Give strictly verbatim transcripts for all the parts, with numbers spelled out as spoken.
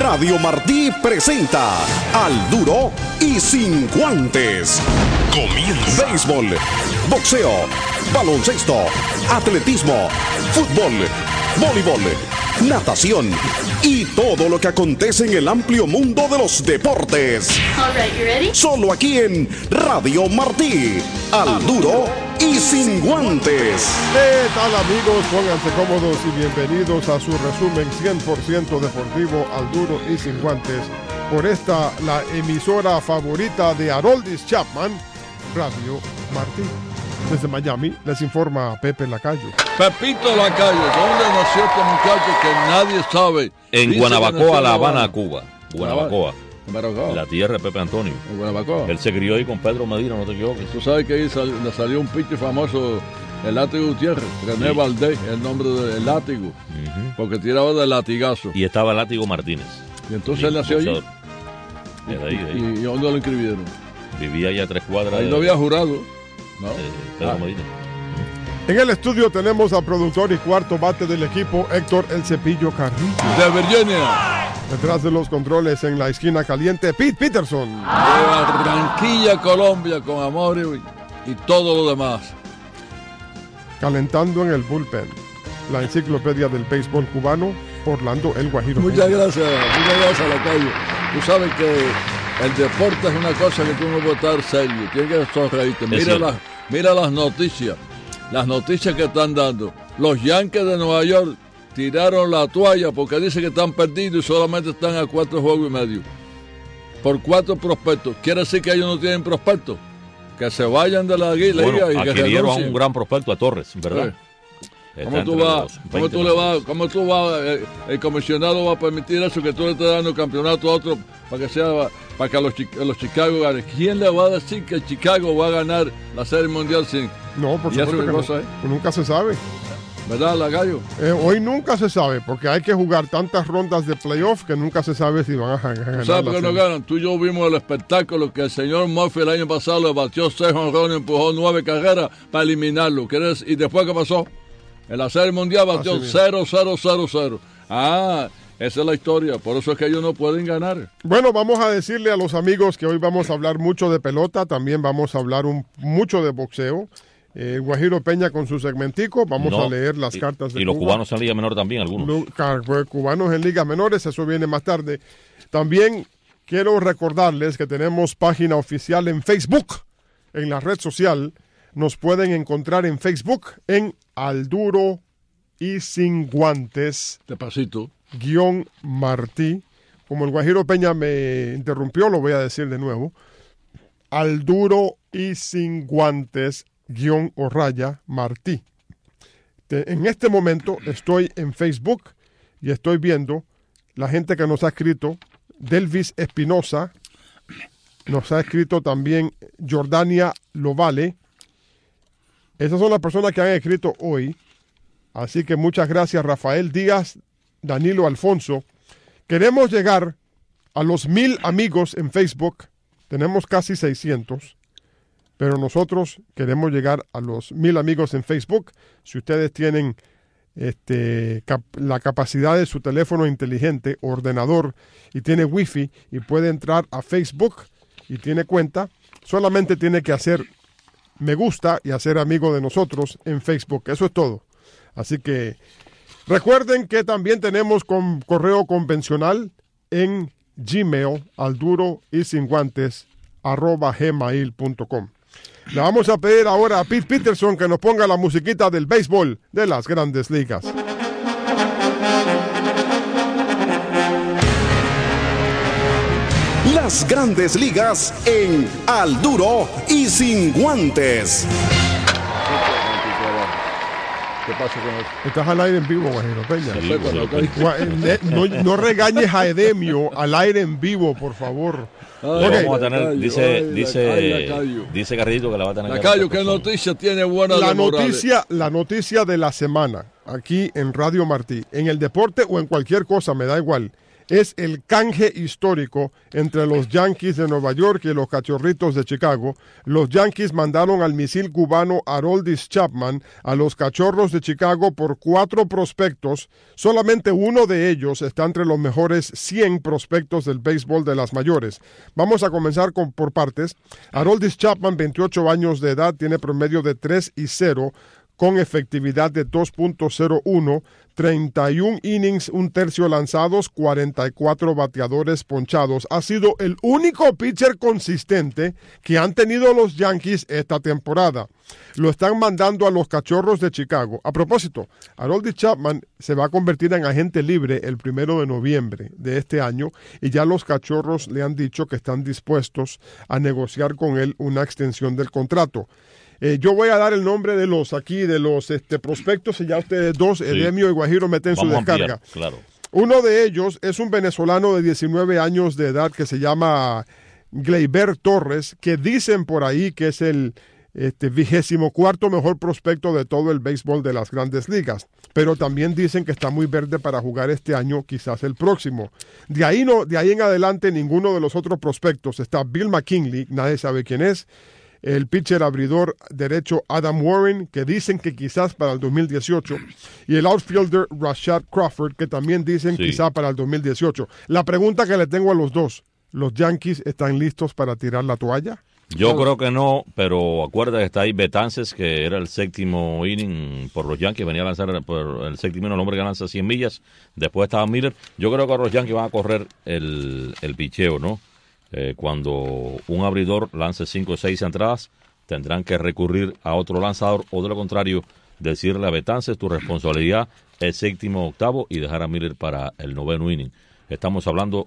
Radio Martí presenta Al Duro y Sin Guantes. Comienza. Béisbol, boxeo, baloncesto, atletismo, fútbol, voleibol, natación y todo lo que acontece en el amplio mundo de los deportes. All right, you ready? Solo aquí en Radio Martí. Al Duro y Sin Guantes. ¿Qué tal, amigos? Pónganse cómodos y bienvenidos a su resumen cien por ciento deportivo Al Duro y Sin Guantes por esta, la emisora favorita de Aroldis Chapman, Radio Martí. Desde Miami les informa Pepe Lacayo. Pepito Lacayo, ¿dónde nació este muchacho que nadie sabe? En Dice Guanabacoa, La Habana, Cuba. Guanabacoa. Guanabacoa. La tierra de Pepe Antonio. En Guanabacoa. Él se crió ahí con Pedro Medina, no te equivoques. Tú sabes que ahí sal, le salió un pitcher famoso, el Látigo Gutiérrez, René Sí. Valdés, el nombre del Látigo, Uh-huh. porque tiraba de latigazo. Y estaba Látigo Martínez. Y entonces Sí, él nació allí. boxeador. Y, De ahí, de ahí. y, y ¿dónde lo inscribieron? Vivía ya a tres cuadras Ahí de, lo había jurado, ¿no? de Pedro Ah. Medina. En el estudio tenemos al productor y cuarto bate del equipo, Héctor El Cepillo Carrillo. De Virginia, Detrás de los controles en la esquina caliente, Pete Peterson. de Barranquilla, Colombia, con amor y, y todo lo demás. Calentando en el bullpen, la enciclopedia del béisbol cubano, Orlando El Guajiro. Muchas gracias, muchas gracias, Lacayo. Tú sabes que el deporte es una cosa que tú no puedes estar serio, tienes que sonreírte. Mira, cierto. las, mira las noticias, las noticias que están dando. Los Yankees de Nueva York tiraron la toalla porque dicen que están perdidos y solamente están a cuatro juegos y medio. Por cuatro prospectos. ¿Quiere decir que ellos no tienen prospectos? Que se vayan de la liga Bueno, y que adquirieron a renuncien. un gran prospecto, a Torres, ¿verdad? Sí. Está ¿Cómo tú entre vas? los ¿Cómo veinte tú le más. vas? ¿Cómo tú vas? eh, El comisionado va a permitir eso, que tú le estés dando el campeonato a otro para que sea, para que los, Chi- los Chicago ganen. ¿Quién le va a decir que Chicago va a ganar la Serie Mundial sin? No, por ¿Y eso supuesto qué que cosa no. es? Nunca se sabe. ¿Verdad, Lacayo? Eh, hoy nunca se sabe, porque hay que jugar tantas rondas de playoff que nunca se sabe si van a ga- ganar. ¿Tú sabes por la qué no serie. ganan? Tú y yo vimos el espectáculo que el señor Murphy el año pasado le batió seis honrones, empujó nueve carreras para eliminarlo. ¿Quieres? ¿Y después qué pasó? En la Serie Mundial batió Así mismo. cero cero cero cero. Ah, esa es la historia. Por eso es que ellos no pueden ganar. Bueno, vamos a decirle a los amigos que hoy vamos a hablar mucho de pelota, también vamos a hablar un, mucho de boxeo. Eh, Guajiro Peña con su segmentico, vamos No, a leer las y, cartas de Y los Cuba. cubanos en Liga Menor también, algunos. Lu- ca- cubanos en ligas menores, eso viene más tarde. También quiero recordarles que tenemos página oficial en Facebook, en la red social. Nos pueden encontrar en Facebook en Al Duro y Sin Guantes, Despacito. guión Martí. Como el Guajiro Peña me interrumpió, lo voy a decir de nuevo. Al Duro y Sin Guantes, guión o raya Martí. Te- en este momento estoy en Facebook y estoy viendo la gente que nos ha escrito. Delvis Espinosa, nos ha escrito también Jordania Lovale. Esas son las personas que han escrito hoy. Así que muchas gracias, Rafael Díaz, Danilo Alfonso. Queremos llegar a los mil amigos en Facebook. Tenemos casi seiscientos. Pero nosotros queremos llegar a los mil amigos en Facebook. Si ustedes tienen este, cap- la capacidad de su teléfono inteligente, ordenador, y tiene wifi y puede entrar a Facebook y tiene cuenta, solamente tiene que hacer me gusta y hacer amigo de nosotros en Facebook. Eso es todo. Así que recuerden que también tenemos con correo convencional en Gmail, al duro y sin guantes, arroba gmail punto com. Le vamos a pedir ahora a Pete Peterson que nos ponga la musiquita del béisbol de las Grandes Ligas. Las Grandes Ligas en Al Duro y Sin Guantes. ¿Qué pasa con eso? Estás al aire en vivo, Guajiro Peña. Sí, Sepa, sí, Lacayo. Gua- eh, ne- No, no regañes a Edemio al aire en vivo, por favor. Ay, Ok. Vamos a tener, Lacayo, dice, ay, dice, ay, Lacayo. dice Carrito que la va a tener. Lacayo, que ¿qué noticia tiene buena La de Morales? noticia, la noticia de la semana, aquí en Radio Martí, en el deporte o en cualquier cosa, me da igual. es el canje histórico entre los Yankees de Nueva York y los Cachorritos de Chicago. Los Yankees mandaron al misil cubano Aroldis Chapman a los Cachorros de Chicago por cuatro prospectos. Solamente uno de ellos está entre los mejores cien prospectos del béisbol de las mayores. Vamos a comenzar con, por partes. Aroldis Chapman, veintiocho años de edad, tiene promedio de tres y cero, con efectividad de dos punto cero uno, treinta y un innings, un tercio lanzados, cuarenta y cuatro bateadores ponchados. Ha sido el único pitcher consistente que han tenido los Yankees esta temporada. Lo están mandando a los Cachorros de Chicago. A propósito, Aroldis Chapman se va a convertir en agente libre el primero de noviembre de este año y ya los Cachorros le han dicho que están dispuestos a negociar con él una extensión del contrato. Eh, yo voy a dar el nombre de los aquí, de los este, prospectos, y ya ustedes dos, sí. Edemio y Guajiro, meten Vamos su descarga. Ampliar, claro. Uno de ellos es un venezolano de diecinueve años de edad que se llama Gleyber Torres, que dicen por ahí que es el este, vigésimo cuarto mejor prospecto de todo el béisbol de las grandes ligas. Pero también dicen que está muy verde para jugar este año, quizás el próximo. De ahí, no, de ahí en adelante, ninguno de los otros prospectos. Está Bill McKinley, nadie sabe quién es. El pitcher abridor derecho Adam Warren, que dicen que quizás para el dos mil dieciocho, y el outfielder Rashad Crawford, que también dicen sí. quizás para el dos mil dieciocho. La pregunta que le tengo a los dos, ¿los Yankees están listos para tirar la toalla? Yo creo que no, pero acuerda que está ahí Betances, que era el séptimo inning por los Yankees, venía a lanzar por el séptimo inning, el hombre que lanza cien millas, después estaba Miller. Yo creo que los Yankees van a correr el, el picheo, ¿no? Eh, cuando un abridor lance cinco o seis entradas, tendrán que recurrir a otro lanzador, o de lo contrario, decirle a Betances, tu responsabilidad es séptimo octavo, y dejar a Miller para el noveno inning. Estamos hablando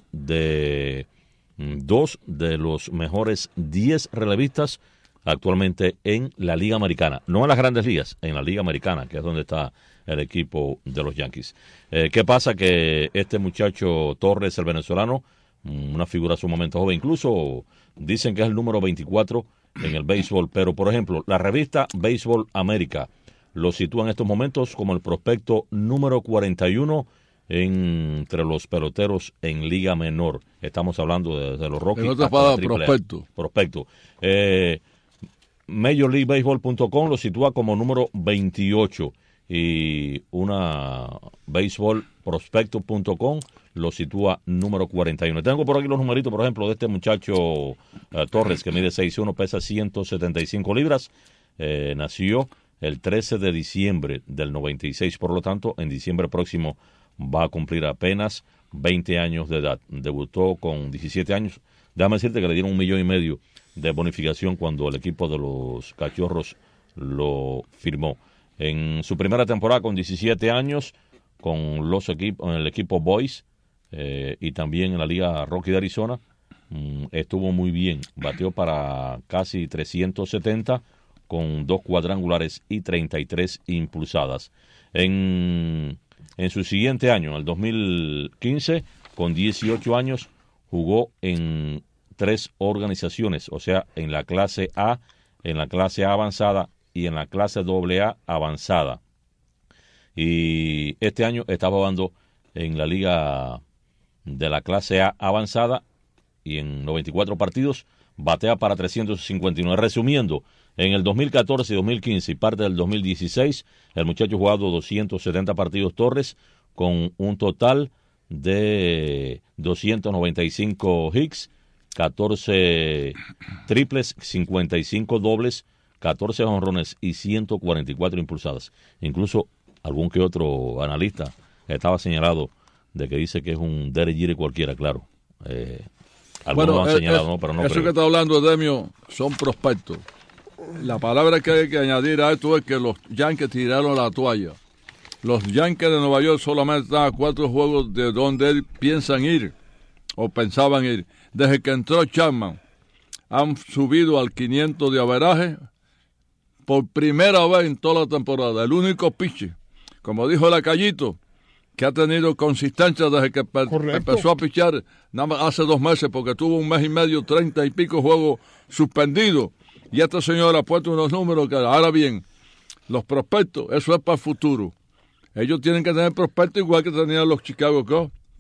de mm, dos de los mejores diez relevistas actualmente en la Liga Americana, no en las grandes ligas, en la Liga Americana, que es donde está el equipo de los Yankees. Eh, ¿Qué pasa? Que este muchacho Torres, el venezolano, una figura sumamente joven, incluso dicen que es el número veinticuatro en el béisbol, pero por ejemplo, la revista Baseball América lo sitúa en estos momentos como el prospecto número cuarenta y uno entre los peloteros en Liga Menor. Estamos hablando de, de los Rockies. En otra palabra, prospecto. Prospecto. Eh, Major League Baseball punto com lo sitúa como número veintiocho y una Baseball Prospecto punto com lo sitúa número cuarenta y uno. Tengo por aquí los numeritos, por ejemplo, de este muchacho uh, Torres, que mide seis uno, pesa ciento setenta y cinco libras, eh, nació el trece de diciembre del noventa y seis, por lo tanto, en diciembre próximo va a cumplir apenas veinte años de edad. Debutó con diecisiete años. Déjame decirte que le dieron un millón y medio de bonificación cuando el equipo de los Cachorros lo firmó. En su primera temporada con diecisiete años, con los equipos, en el equipo Boys, eh, y también en la Liga Rocky de Arizona, mmm, estuvo muy bien. Bateó para casi trescientos setenta, con dos cuadrangulares y treinta y tres impulsadas. En, en su siguiente año, en el dos mil quince, con dieciocho años, jugó en tres organizaciones, o sea, en la clase A, en la clase A avanzada y en la clase doble A avanzada. Y este año estaba jugando en la liga de la clase A avanzada y en noventa y cuatro partidos batea para trescientos cincuenta y nueve. Resumiendo, en el dos mil catorce y dos mil quince y parte del dos mil dieciséis, el muchacho ha jugado doscientos setenta partidos Torres, con un total de doscientos noventa y cinco hits, catorce triples, cincuenta y cinco dobles, catorce jonrones y ciento cuarenta y cuatro impulsadas. Incluso algún que otro analista estaba señalado de que dice que es un Derek Jeter cualquiera, claro. Eh, algunos bueno, lo han señalado, es, ¿no? Pero no eso creo. que está hablando Edemio son prospectos. La palabra que hay que añadir a esto es que los Yankees tiraron la toalla. Los Yankees de Nueva York solamente están a cuatro juegos de donde piensan ir, o pensaban ir. Desde que entró Chapman, han subido al quinientos de averaje por primera vez en toda la temporada. El único pitcher, como dijo Lacayito, que ha tenido consistencia desde que pe- empezó a pichar nada más hace dos meses, porque tuvo un mes y medio, treinta y pico juegos suspendidos. Y este señor ha puesto unos números que, ahora bien, los prospectos, eso es para el futuro. Ellos tienen que tener prospectos igual que tenían los Chicago Cubs,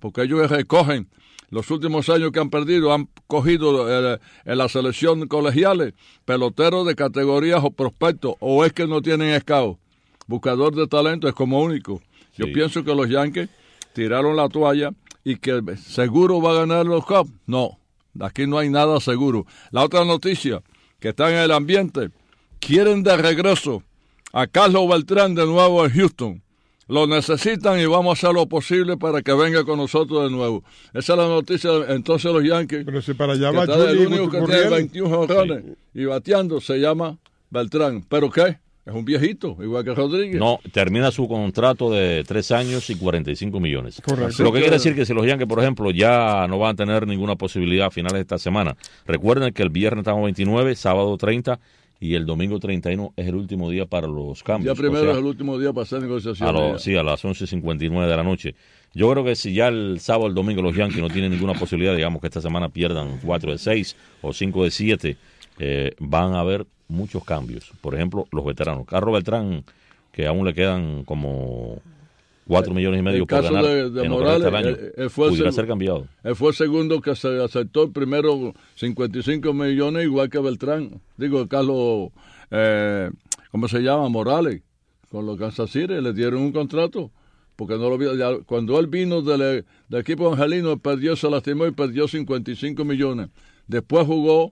porque ellos recogen los últimos años que han perdido, han cogido eh, en la selección colegiales peloteros de categorías o prospectos, o es que no tienen scout. Buscador de talento es como único. Yo sí. pienso que los Yankees tiraron la toalla y que seguro va a ganar los Cubs. No, aquí no hay nada seguro. La otra noticia que está en el ambiente, quieren de regreso a Carlos Beltrán de nuevo en Houston. Lo necesitan y vamos a hacer lo posible para que venga con nosotros de nuevo. Esa es la noticia. Entonces los Yankees, pero si para allá va el único que tiene veintiún jonrones sí. y bateando se llama Beltrán. ¿Pero qué? Es un viejito, igual que Rodríguez. No, termina su contrato de tres años y cuarenta y cinco millones. Correcto. Lo que quiere decir que si los Yankees, por ejemplo, ya no van a tener ninguna posibilidad a finales de esta semana. Recuerden que el viernes estamos veintinueve, sábado treinta y el domingo treinta y uno es el último día para los cambios. Ya primero o sea, es el último día para hacer negociaciones. A lo, sí, a las once cincuenta y nueve de la noche. Yo creo que si ya el sábado o el domingo los Yankees no tienen ninguna posibilidad, digamos que esta semana pierdan cuatro de seis o cinco de siete, eh, van a haber muchos cambios. Por ejemplo, los veteranos. Carlos Beltrán, que aún le quedan como cuatro millones y medio el por caso ganar de, de en Morales, el año, él, él fue pudiera el, ser cambiado. Él fue el segundo que se aceptó el primero cincuenta y cinco millones, igual que Beltrán. Digo, Carlos, eh, ¿cómo se llama? Morales. Con los Kansas City le dieron un contrato. Porque no lo vio. Ya, cuando él vino del, del equipo angelino, perdió, se lastimó y perdió cincuenta y cinco millones. Después jugó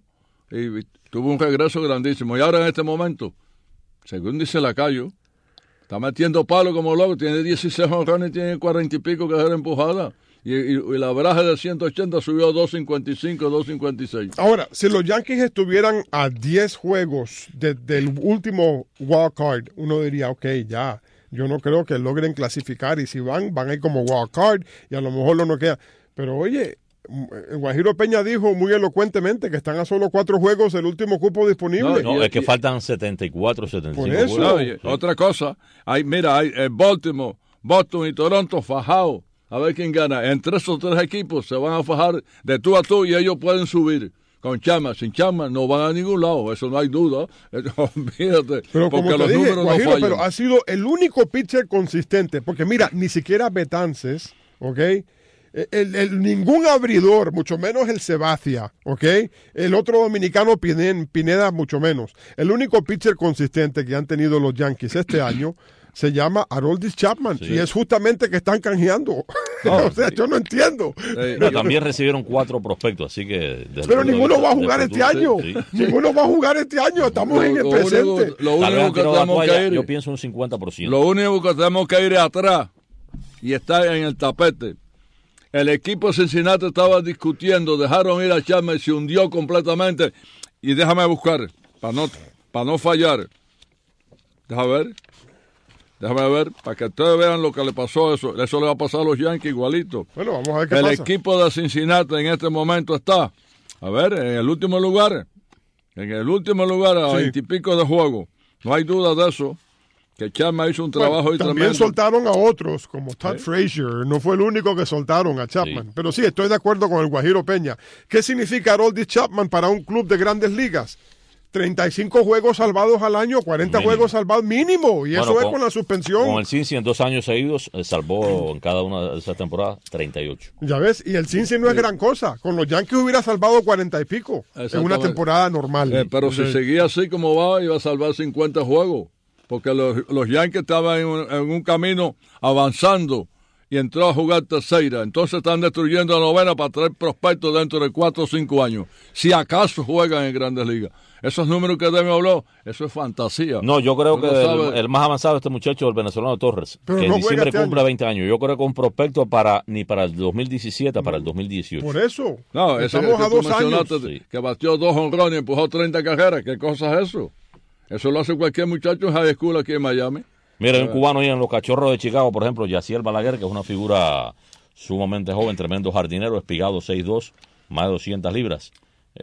y tuvo un regreso grandísimo. Y ahora en este momento, según dice Lacayo, está metiendo palo como loco, tiene dieciséis jonrones y tiene cuarenta y pico carreras empujadas. Y, y, y la baraja de ciento ochenta subió a dos cincuenta y cinco, dos cincuenta y seis. Ahora, si los Yankees estuvieran a diez juegos de, del último wild card, uno diría, ok, ya, yo no creo que logren clasificar. Y si van, van a ir como wild card y a lo mejor lo no queda. Pero oye, Guajiro Peña dijo muy elocuentemente que están a solo cuatro juegos del último cupo disponible. No, no, es que faltan setenta y cuatro, setenta y cinco Por eso. juegos. No, y, sí. Otra cosa, hay, mira, hay eh, Baltimore, Boston y Toronto fajados. A ver quién gana. Entre esos tres equipos se van a fajar de tú a tú y ellos pueden subir. Con Chama, sin Chama, no van a ningún lado. Eso no hay duda. Olvídate. Pero porque como te los dije, números Guajiro, no fallan. pero ha sido el único pitcher consistente. Porque mira, ni siquiera Betances, ¿ok? El, el, el, ningún abridor, mucho menos el Sebastián, ¿ok? El otro dominicano, Pineda, Pineda, mucho menos. El único pitcher consistente que han tenido los Yankees este año se llama Aroldis Chapman, sí. Y es justamente que están canjeando. No, o sea, sí. Yo no entiendo. Sí. No, también recibieron cuatro prospectos, así que... Pero ninguno de, va a jugar de, este año. Sí. Ninguno va a jugar este año. Estamos lo, en el lo presente. Único, lo único que tenemos que ir... Yo pienso un cincuenta por ciento. Lo único que tenemos que ir es atrás y está en el tapete. El equipo de Cincinnati estaba discutiendo, dejaron ir a Chapman y se hundió completamente. Y déjame buscar, para no, para no fallar. Déjame ver. Déjame ver, para que ustedes vean lo que le pasó a eso. Eso le va a pasar a los Yankees igualito. Bueno, vamos a ver qué el pasa. El equipo de Cincinnati en este momento está, a ver, en el último lugar. En el último lugar, a veintipico de juego. No hay duda de eso. Que Chapman hizo un trabajo bueno, ahí también tremendo. Soltaron a otros, como Todd ¿Sí? Frazier. No fue el único que soltaron a Chapman. Sí. Pero sí, estoy de acuerdo con el Guajiro Peña. ¿Qué significa Aroldis Chapman para un club de grandes ligas? treinta y cinco juegos salvados al año, cuarenta mínimo. Juegos salvados mínimo. Y bueno, eso con, es con la suspensión. Con el Cincy en dos años seguidos eh, salvó en cada una de esas temporadas treinta y ocho. Ya ves, y el Cincy no es gran cosa. Con los Yankees hubiera salvado cuarenta y pico en una temporada normal. Eh, pero Entonces, si seguía así como va, iba a salvar cincuenta juegos. Porque los, los Yankees estaban en un, en un camino avanzando y entró a jugar tercera. Entonces están destruyendo la novena para traer prospectos dentro de cuatro o cinco años. Si acaso juegan en Grandes Ligas. Esos números que Demi habló, eso es fantasía. No, yo creo que el, el más avanzado este muchacho, el venezolano Torres, Pero que no en diciembre este cumple año. veinte años. Yo creo que un prospecto para ni para el dos mil diecisiete, no, para el dos mil dieciocho. Por eso. No, estamos ese, a dos años. Sí. Que batió dos honrones y empujó treinta carreras. ¿Qué cosa es eso? Eso lo hace cualquier muchacho en high school aquí en Miami. Mira, hay un cubano ahí en los Cachorros de Chicago, por ejemplo, Yaciel Balaguer, que es una figura sumamente joven, tremendo jardinero, espigado seis dos, más de doscientas libras.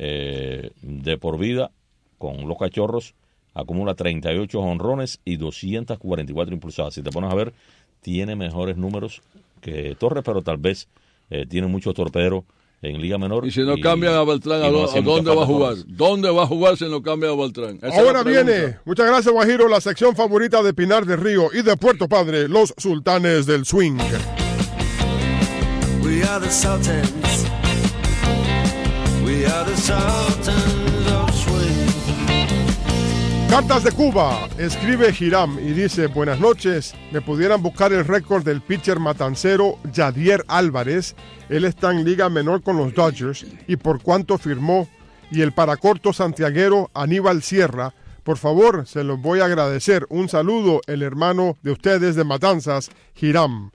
Eh, de por vida, con los Cachorros, acumula treinta y ocho jonrones y doscientas cuarenta y cuatro impulsadas. Si te pones a ver, tiene mejores números que Torres, pero tal vez eh, tiene muchos torpederos en Liga Menor. Y si no y, cambian a Beltrán, ¿a, no ¿a dónde va a jugar? Torres. ¿Dónde va a jugar si no cambia a Beltrán? Esa Ahora viene, muchas gracias Guajiro, la sección favorita de Pinar del Río y de Puerto Padre, los Sultanes del Swing. We are the Sultans. We are the Sultans of Swing. Cartas de Cuba, escribe Hiram y dice: buenas noches, me pudieran buscar el récord del pitcher matancero Yadier Álvarez. Él está en liga menor con los Dodgers y por cuánto firmó, y el paracorto santiaguero Aníbal Sierra. Por favor, se los voy a agradecer. Un saludo, el hermano de ustedes de Matanzas, Hiram.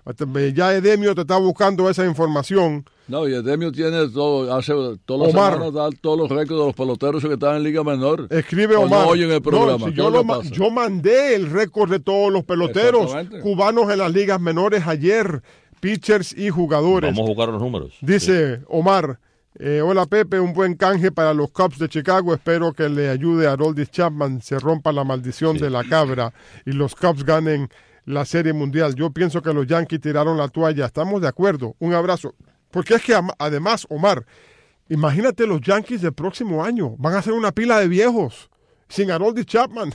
Ya Edemio te está buscando esa información. No, y Edemio tiene todo, hace todas las Omar. semanas da todos los récords de los peloteros que están en Liga Menor. Escribe O Omar. no oyen el programa. No, si ¿Qué yo, le lo ma- pasa? yo mandé el récord de todos los peloteros Exactamente. cubanos en las ligas menores ayer, pitchers y jugadores. Vamos a jugar los números. Dice Omar, eh, hola Pepe, un buen canje para los Cubs de Chicago. Espero que le ayude a Aroldis Chapman, se rompa la maldición Sí. de la cabra y los Cubs ganen la Serie Mundial. Yo pienso que los Yankees tiraron la toalla. Estamos de acuerdo. Un abrazo. Porque es que am- además, Omar, imagínate los Yankees del próximo año. Van a ser una pila de viejos. Sin Aroldis Chapman.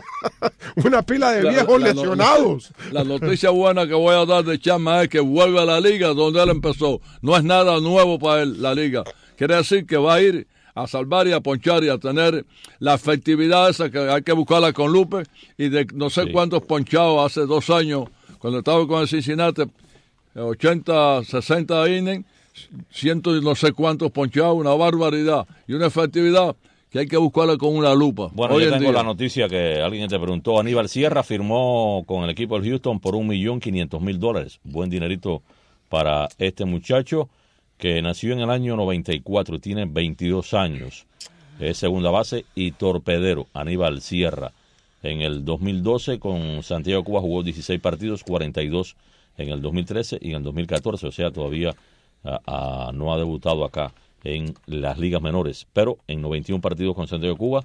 Una pila de La- viejos la- la- lesionados. La noticia buena que voy a dar de Chapman es que vuelve a la liga donde él empezó. No es nada nuevo para él, la liga. Quiere decir que va a ir a salvar y a ponchar y a tener la efectividad esa que hay que buscarla con Lupe y de no sé Sí. cuántos ponchados hace dos años cuando estaba con el Cincinnati, ochenta, sesenta innings, ciento y no sé cuántos ponchados, una barbaridad y una efectividad que hay que buscarla con una lupa. Bueno, Hoy yo en tengo día. la noticia que alguien te preguntó. Aníbal Sierra firmó con el equipo del Houston por un millón quinientos mil dólares. Buen dinerito para este muchacho que nació en el año noventa y cuatro y tiene veintidós años. Es segunda base y torpedero. Aníbal Sierra. En el dos mil doce con Santiago de Cuba jugó dieciséis partidos, cuarenta y dos en el dos mil trece y en el dos mil catorce. O sea, todavía ah, ah, no ha debutado acá en las ligas menores, pero en noventa y uno partidos con Santiago de Cuba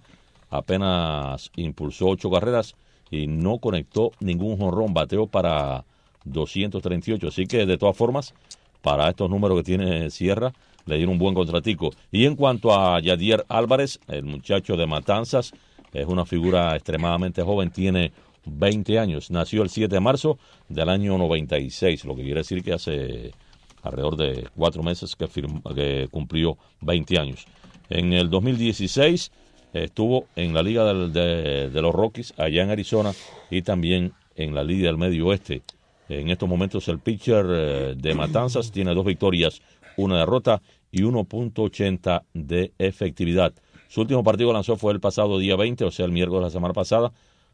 apenas impulsó ocho carreras y no conectó ningún jonrón, bateó para doscientos treinta y ocho, así que de todas formas, para estos números que tiene Sierra, le dieron un buen contratico. Y en cuanto a Yadier Álvarez, el muchacho de Matanzas, es una figura extremadamente joven, tiene veinte años, nació el siete de marzo del año noventa y seis, lo que quiere decir que hace alrededor de cuatro meses que, firmó, que cumplió veinte años. En el dos mil dieciséis estuvo en la Liga del, de, de los Rockies, allá en Arizona, y también en la Liga del Medio Oeste. En estos momentos el pitcher eh, de Matanzas tiene dos victorias, una derrota y uno punto ochenta de efectividad. Su último partido que lanzó fue el pasado día veinte, o sea, el miércoles de la semana pasada.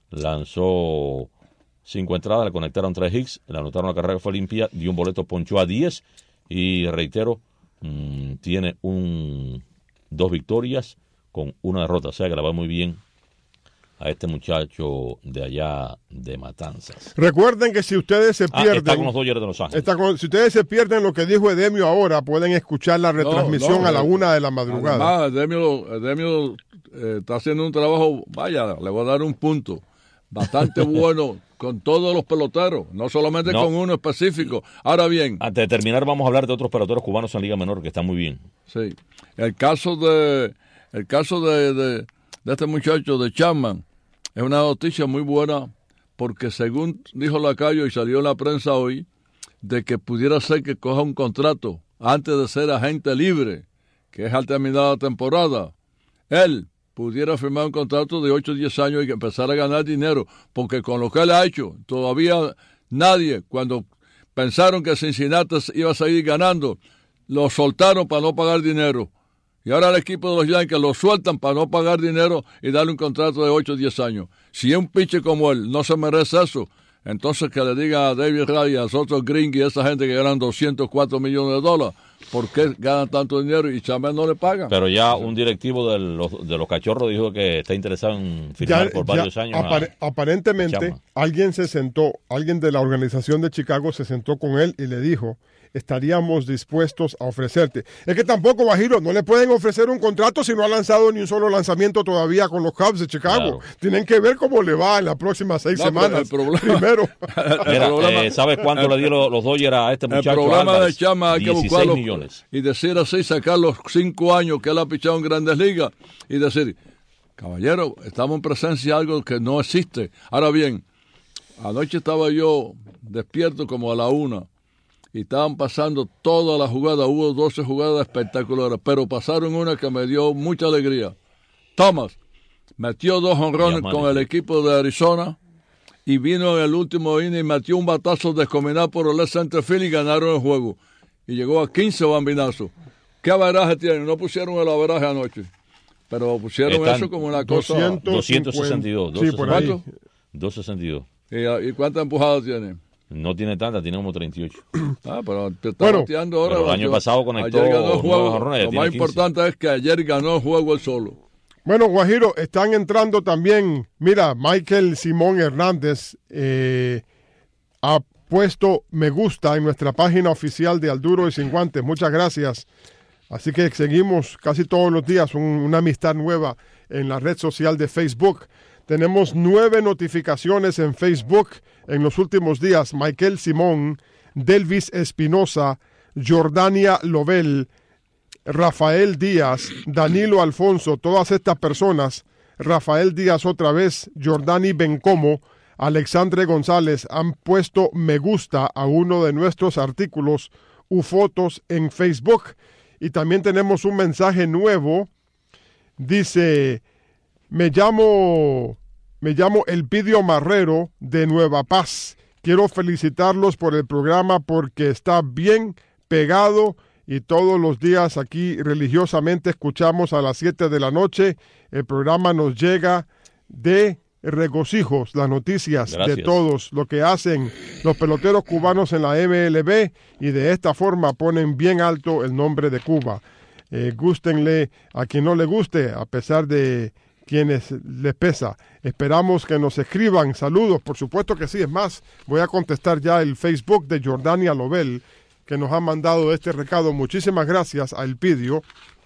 Lanzó cinco entradas, le conectaron tres hits, le anotaron la carrera que fue limpia, dio un boleto, ponchó a diez y reitero, mmm, tiene un dos victorias con una derrota, o sea que la va muy bien a este muchacho de allá de Matanzas. Recuerden que si ustedes se Ah, pierden... está con los Dodgers de Los Ángeles. está con- si ustedes se pierden lo que dijo Edemio ahora, pueden escuchar la retransmisión no, a la eh, una de la madrugada. Además, Edemio, Edemio eh, está haciendo un trabajo, vaya, le voy a dar un punto, bastante bueno con todos los peloteros, no solamente No. con uno específico. Ahora bien, Antes de terminar, vamos a hablar de otros peloteros cubanos en Liga Menor que están muy bien. sí, el caso de el caso de, de, de este muchacho de Chapman es una noticia muy buena porque según dijo Lacayo y salió en la prensa hoy, de que pudiera ser que coja un contrato antes de ser agente libre, que es al terminar la temporada. Él pudiera firmar un contrato de ocho o diez años y que empezar a ganar dinero, porque con lo que él ha hecho, todavía nadie, cuando pensaron que Cincinnati iba a seguir ganando, lo soltaron para no pagar dinero. Y ahora el equipo de los Yankees lo sueltan para no pagar dinero y darle un contrato de ocho o diez años. Si es un pitcher como él no se merece eso, entonces que le diga a David Ray, a los otros gringos y a esa gente que ganan doscientos cuatro millones de dólares, ¿por qué ganan tanto dinero y Chapman no le pagan? Pero ya un directivo de los, de los Cachorros dijo que está interesado en firmar Ya- por ya varios años. a- apare- aparentemente, Chapman. alguien se sentó, alguien de la organización de Chicago se sentó con él y le dijo, estaríamos dispuestos a ofrecerte. Es que tampoco, Bajiro, no le pueden ofrecer un contrato si no ha lanzado ni un solo lanzamiento todavía con los Cubs de Chicago. Claro. Tienen que ver cómo le va en las próximas seis No, pero semanas. el problema- Primero. Mira, El problema- eh, ¿sabes cuánto le dieron los, los Dodgers a este El muchacho? problema Álvarez? de Chapman hay que dieciséis buscarlo millones. y decir así, sacar los cinco años que él ha pichado en Grandes Ligas y decir, caballero, estamos en presencia de algo que no existe. Ahora bien, anoche estaba yo despierto como a la una y estaban pasando toda la jugada. Hubo doce jugadas espectaculares, pero pasaron una que me dio mucha alegría. Thomas metió dos jonrones con el equipo de Arizona y vino en el último inning y metió un batazo descomunal por el left center field y ganaron el juego. Y llegó a quince bambinazos. ¿Qué averaje tienen? No pusieron el averaje anoche, pero pusieron Están eso como una cosa... doscientos sesenta y dos. Sí, por ahí. doscientos sesenta y dos. ¿Y, ¿Y cuántas empujadas tiene? No tiene tanta, tiene como treinta y ocho. Ah, pero te está Bueno, bateando ahora. Pero el año batió. pasado conectó Ayer ganó el nueve juego. jonrones, Lo tiene más quince. importante es que ayer ganó el juego él solo. Bueno, Guajiro, están entrando también, mira, Michael Simón Hernández eh, ha puesto me gusta en nuestra página oficial de Al Duro y Sin Guantes. Muchas gracias. Así que seguimos casi todos los días un, una amistad nueva en la red social de Facebook. Tenemos nueve notificaciones en Facebook en los últimos días. Michael Simón, Delvis Espinosa, Jordania Lovell, Rafael Díaz, Danilo Alfonso, todas estas personas, Rafael Díaz otra vez, Jordani Bencomo, Alexandre González, han puesto me gusta a uno de nuestros artículos u fotos en Facebook. Y también tenemos un mensaje nuevo. Dice, me llamo, me llamo Elpidio Marrero de Nueva Paz. Quiero felicitarlos por el programa porque está bien pegado y todos los días aquí religiosamente escuchamos a las siete de la noche. El programa nos llega de regocijos, las noticias Gracias. de todos, lo que hacen los peloteros cubanos en la M L B y de esta forma ponen bien alto el nombre de Cuba. Eh, gústenle a quien no le guste, a pesar de quienes les pesa. Esperamos que nos escriban saludos, por supuesto que sí. Es más, voy a contestar ya el Facebook de Jordania Lovell, que nos ha mandado este recado. Muchísimas gracias a Elpidio.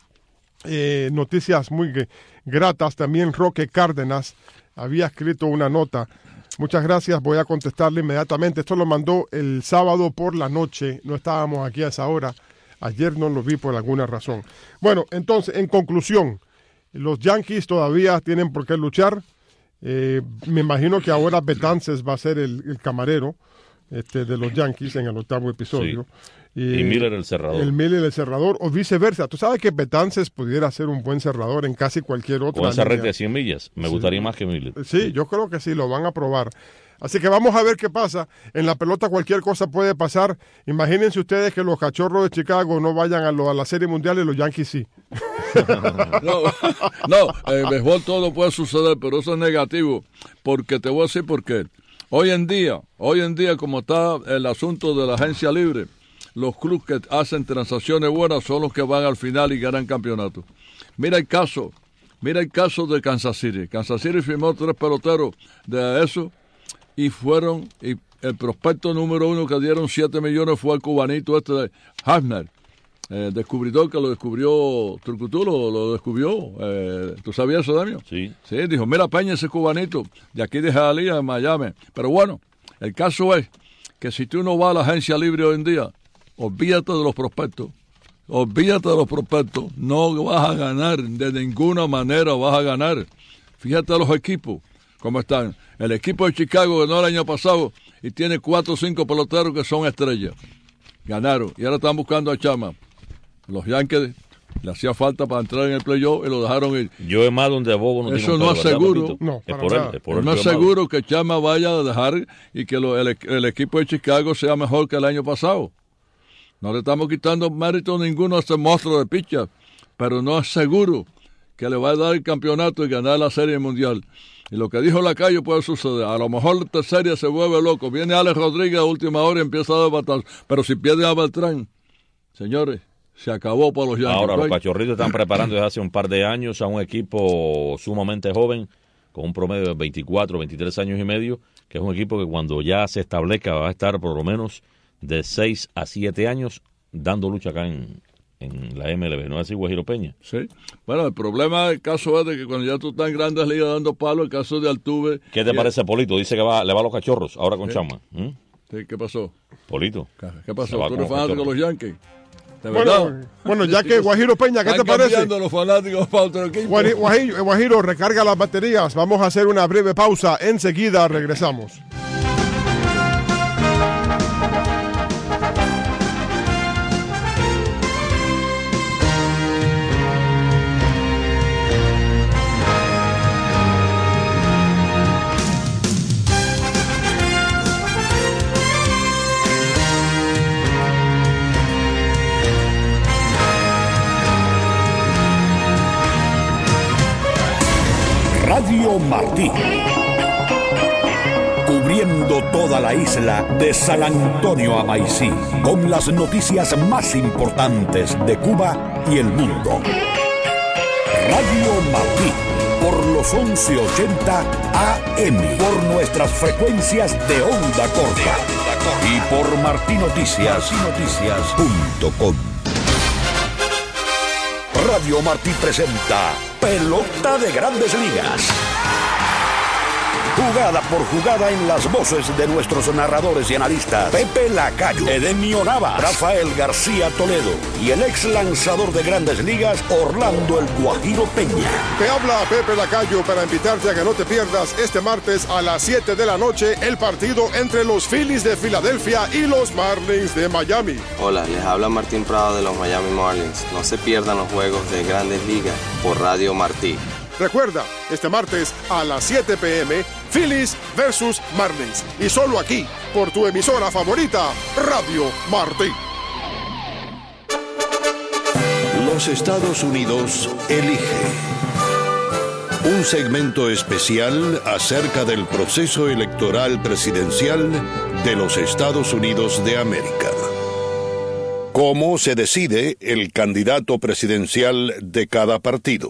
Eh, noticias muy gratas. También Roque Cárdenas había escrito una nota. Muchas gracias, voy a contestarle inmediatamente. Esto lo mandó el sábado por la noche. No estábamos aquí a esa hora. Ayer no lo vi por alguna razón. Bueno, entonces, en conclusión, los Yankees todavía tienen por qué luchar. Eh, me imagino que ahora Betances va a ser el, el camarero este, de los Yankees en el octavo episodio. Sí. Y, y Miller el cerrador. El Miller el cerrador, o viceversa. Tú sabes que Betances pudiera ser un buen cerrador en casi cualquier otra Con esa línea. red de cien millas. Me Sí. gustaría más que Miller. Sí, yo creo que sí, lo van a probar. Así que vamos a ver qué pasa. En la pelota cualquier cosa puede pasar. Imagínense ustedes que los Cachorros de Chicago no vayan a, lo, a la Serie Mundial y los Yankees sí. No, no, en béisbol todo puede suceder, pero eso es negativo. Porque te voy a decir por qué. Hoy en día, hoy en día como está el asunto de la agencia libre, los clubes que hacen transacciones buenas son los que van al final y ganan campeonato. Mira el caso, mira el caso de Kansas City. Kansas City firmó tres peloteros de eso y fueron, y el prospecto número uno que dieron siete millones fue el cubanito este de Hafner, eh, descubridor que lo descubrió Turcutú, lo, lo descubrió. Eh, ¿Tú sabías eso, Damio? Sí. Sí, dijo, mira Peña, ese cubanito, de aquí de Jalía, en Miami. Pero bueno, el caso es que si tú no vas a la agencia libre hoy en día, olvídate de los prospectos. Olvídate de los prospectos. No vas a ganar, de ninguna manera vas a ganar. Fíjate los equipos, cómo están. El equipo de Chicago ganó el año pasado y tiene cuatro o cinco peloteros que son estrellas. Ganaron. Y ahora están buscando a Chama. Los Yankees le hacía falta para entrar en el playoff y lo dejaron ir. Yo es más donde abogo no Eso tiene un no pelo, ¿verdad, aseguro. Pepito? No, es para por nada. él, es por él No que es yo amado. seguro que Chama vaya a dejar y que lo, el, el equipo de Chicago sea mejor que el año pasado. No le estamos quitando mérito ninguno a este monstruo de pitcher, pero no es seguro que le va a dar el campeonato y ganar la Serie Mundial. Y lo que dijo Lacayo puede suceder. A lo mejor esta serie se vuelve loco. Viene Alex Rodríguez a última hora y empieza a dar batazos. Pero si pierde a Beltrán, señores, se acabó para los Yankees. Ahora, los ¿right? Cachorritos están preparando desde hace un par de años a un equipo sumamente joven, con un promedio de veinticuatro, veintitrés años y medio, que es un equipo que cuando ya se establezca va a estar por lo menos de seis a siete años dando lucha acá en, en la M L B. ¿No es así, Guajiro Peña? Sí. Bueno, el problema del caso es de que cuando ya tú estás en Grandes Ligas dando palo, el caso de Altuve... ¿Qué te y- parece, Polito? Dice que va, le va a los Cachorros, ahora con Sí. Chama. ¿Mm? Sí, ¿qué pasó? Polito. ¿Qué Se pasó? va ¿Tú con eres los fanático de los Cachorros. Yankees? ¿De verdad? Bueno, bueno, ya que Guajiro Peña, ¿qué te Están parece? cambiando los fanáticos para otro equipo. Guaji- Guajiro, Guajiro, recarga las baterías. Vamos a hacer una breve pausa. Enseguida regresamos. Radio Martí. Cubriendo toda la isla de San Antonio a Maicí, con las noticias más importantes de Cuba y el mundo. Radio Martí, por los once ochenta A M, por nuestras frecuencias de onda corta y por martinoticias punto com. Radio Martí presenta Pelota de Grandes Ligas. Jugada por jugada en las voces de nuestros narradores y analistas Pepe Lacayo, Edemio Navas, Rafael García Toledo y el ex lanzador de Grandes Ligas Orlando El Guajiro Peña. Te habla Pepe Lacayo para invitarte a que no te pierdas este martes a las siete de la noche el partido entre los Phillies de Filadelfia y los Marlins de Miami. Hola, les habla Martín Prado de los Miami Marlins. No se pierdan los juegos de Grandes Ligas por Radio Martí. Recuerda, este martes a las siete p m, Phillies versus Marlins. Y solo aquí, por tu emisora favorita, Radio Martí. Los Estados Unidos elige. Un segmento especial acerca del proceso electoral presidencial de los Estados Unidos de América. ¿Cómo se decide el candidato presidencial de cada partido?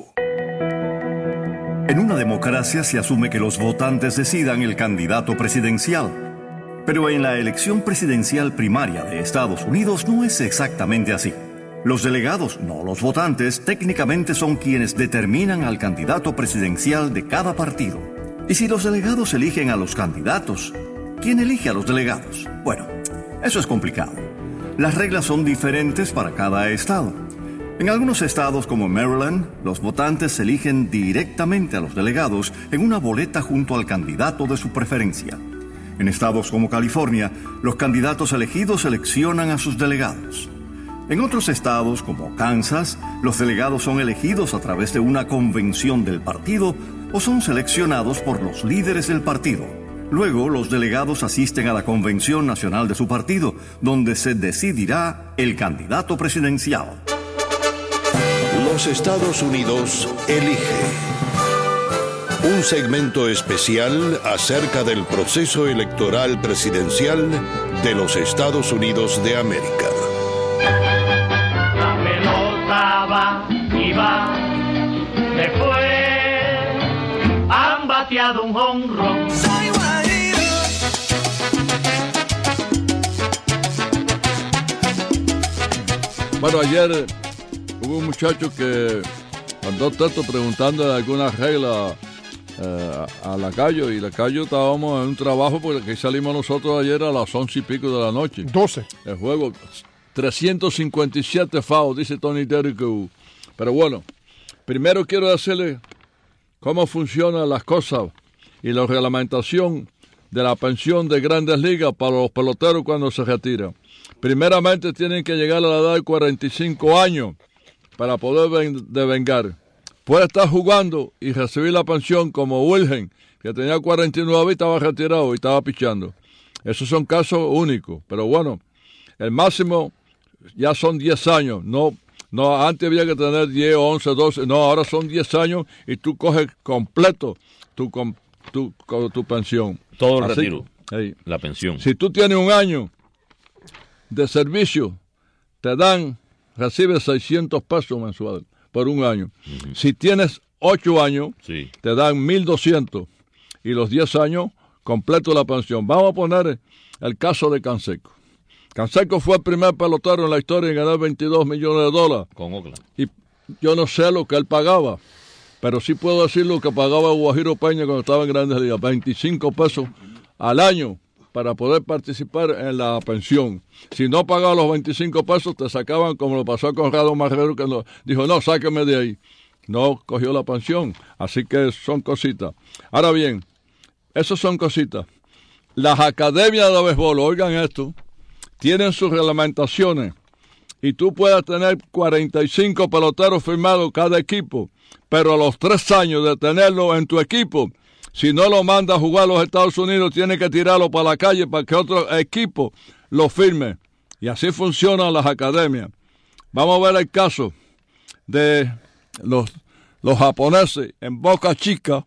En una democracia se asume que los votantes decidan el candidato presidencial. Pero en la elección presidencial primaria de Estados Unidos no es exactamente así. Los delegados, no los votantes, técnicamente son quienes determinan al candidato presidencial de cada partido. Y si los delegados eligen a los candidatos, ¿quién elige a los delegados? Bueno, eso es complicado. Las reglas son diferentes para cada estado. En algunos estados como Maryland, los votantes eligen directamente a los delegados en una boleta junto al candidato de su preferencia. En estados como California, los candidatos elegidos seleccionan a sus delegados. En otros estados como Kansas, los delegados son elegidos a través de una convención del partido o son seleccionados por los líderes del partido. Luego, los delegados asisten a la convención nacional de su partido, donde se decidirá el candidato presidencial. Los Estados Unidos elige. Un segmento especial acerca del proceso electoral presidencial de los Estados Unidos de América. La pelota va y va, después han bateado un jonrón. Bueno, ayer hubo un muchacho que mandó texto preguntando algunas reglas eh, a Lacayo, y Lacayo estábamos en un trabajo porque aquí salimos nosotros ayer a las once y pico de la noche. doce. El juego, trescientos cincuenta y siete fouls, dice Tony Terry que hubo. Pero bueno, primero quiero decirle cómo funcionan las cosas y la reglamentación de la pensión de Grandes Ligas para los peloteros cuando se retiran. Primeramente tienen que llegar a la edad de cuarenta y cinco años para poder ven- devengar. Puede estar jugando y recibir la pensión como Wilhelm, que tenía cuarenta y nueve y estaba retirado y estaba pichando. Esos son casos únicos, pero bueno, el máximo ya son diez años. No, no, antes había que tener diez, once, doce, no, ahora son diez años y tú coges completo tu, tu, tu, tu pensión. Todo el Así, retiro, hey, la pensión. si tú tienes un año de servicio, te dan, recibes seiscientos pesos mensuales por un año. Uh-huh. Si tienes ocho años, sí, te dan mil doscientos, y los diez años, completo la pensión. Vamos a poner el caso de Canseco. Canseco fue el primer pelotero en la historia en ganar veintidós millones de dólares. Con Oakland. Y yo no sé lo que él pagaba, pero sí puedo decir lo que pagaba Guajiro Peña cuando estaba en Grandes Ligas, veinticinco pesos al año para poder participar en la pensión. Si no pagaba los veinticinco pesos, te sacaban, como lo pasó con Rado Marrero, que no, dijo, no, sáqueme de ahí. No cogió la pensión. Así que son cositas. Ahora bien, esas son cositas. Las academias de béisbol, oigan esto, tienen sus reglamentaciones. Y tú puedes tener cuarenta y cinco peloteros firmados cada equipo, pero a los tres años de tenerlo en tu equipo, si no lo manda a jugar a los Estados Unidos, tiene que tirarlo para la calle para que otro equipo lo firme. Y así funcionan las academias. Vamos a ver el caso de los, los japoneses en Boca Chica.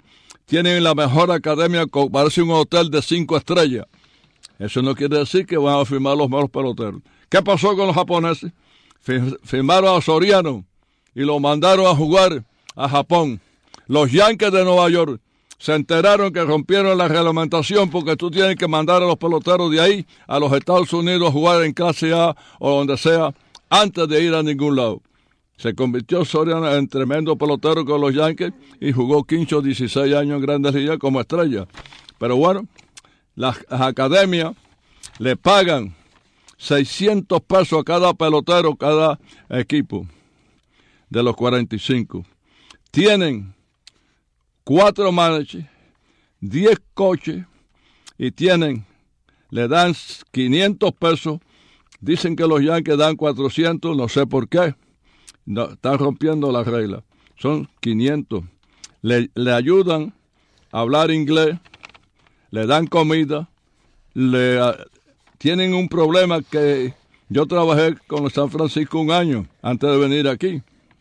tienen la mejor academia, parece un hotel de cinco estrellas. Eso no quiere decir que van a firmar los mejores peloteros. ¿Qué pasó con los japoneses? Firmaron a Soriano y lo mandaron a jugar a Japón. Los Yankees de Nueva York se enteraron que rompieron la reglamentación porque tú tienes que mandar a los peloteros de ahí a los Estados Unidos a jugar en clase A o donde sea antes de ir a ningún lado. Se convirtió Soriano en tremendo pelotero con los Yankees y jugó quince o dieciséis años en Grandes Ligas como estrella. Pero bueno, las academias le pagan seiscientos pesos a cada pelotero, cada equipo de los cuarenta y cinco. Tienen cuatro managers, diez coaches y tienen, le dan quinientos pesos. Dicen que los Yankees dan cuatrocientos, no sé por qué. No, están rompiendo las reglas. Son quinientos. Le, le ayudan a hablar inglés, le dan comida, le uh, tienen un problema que yo trabajé con los San Francisco un año antes de venir aquí.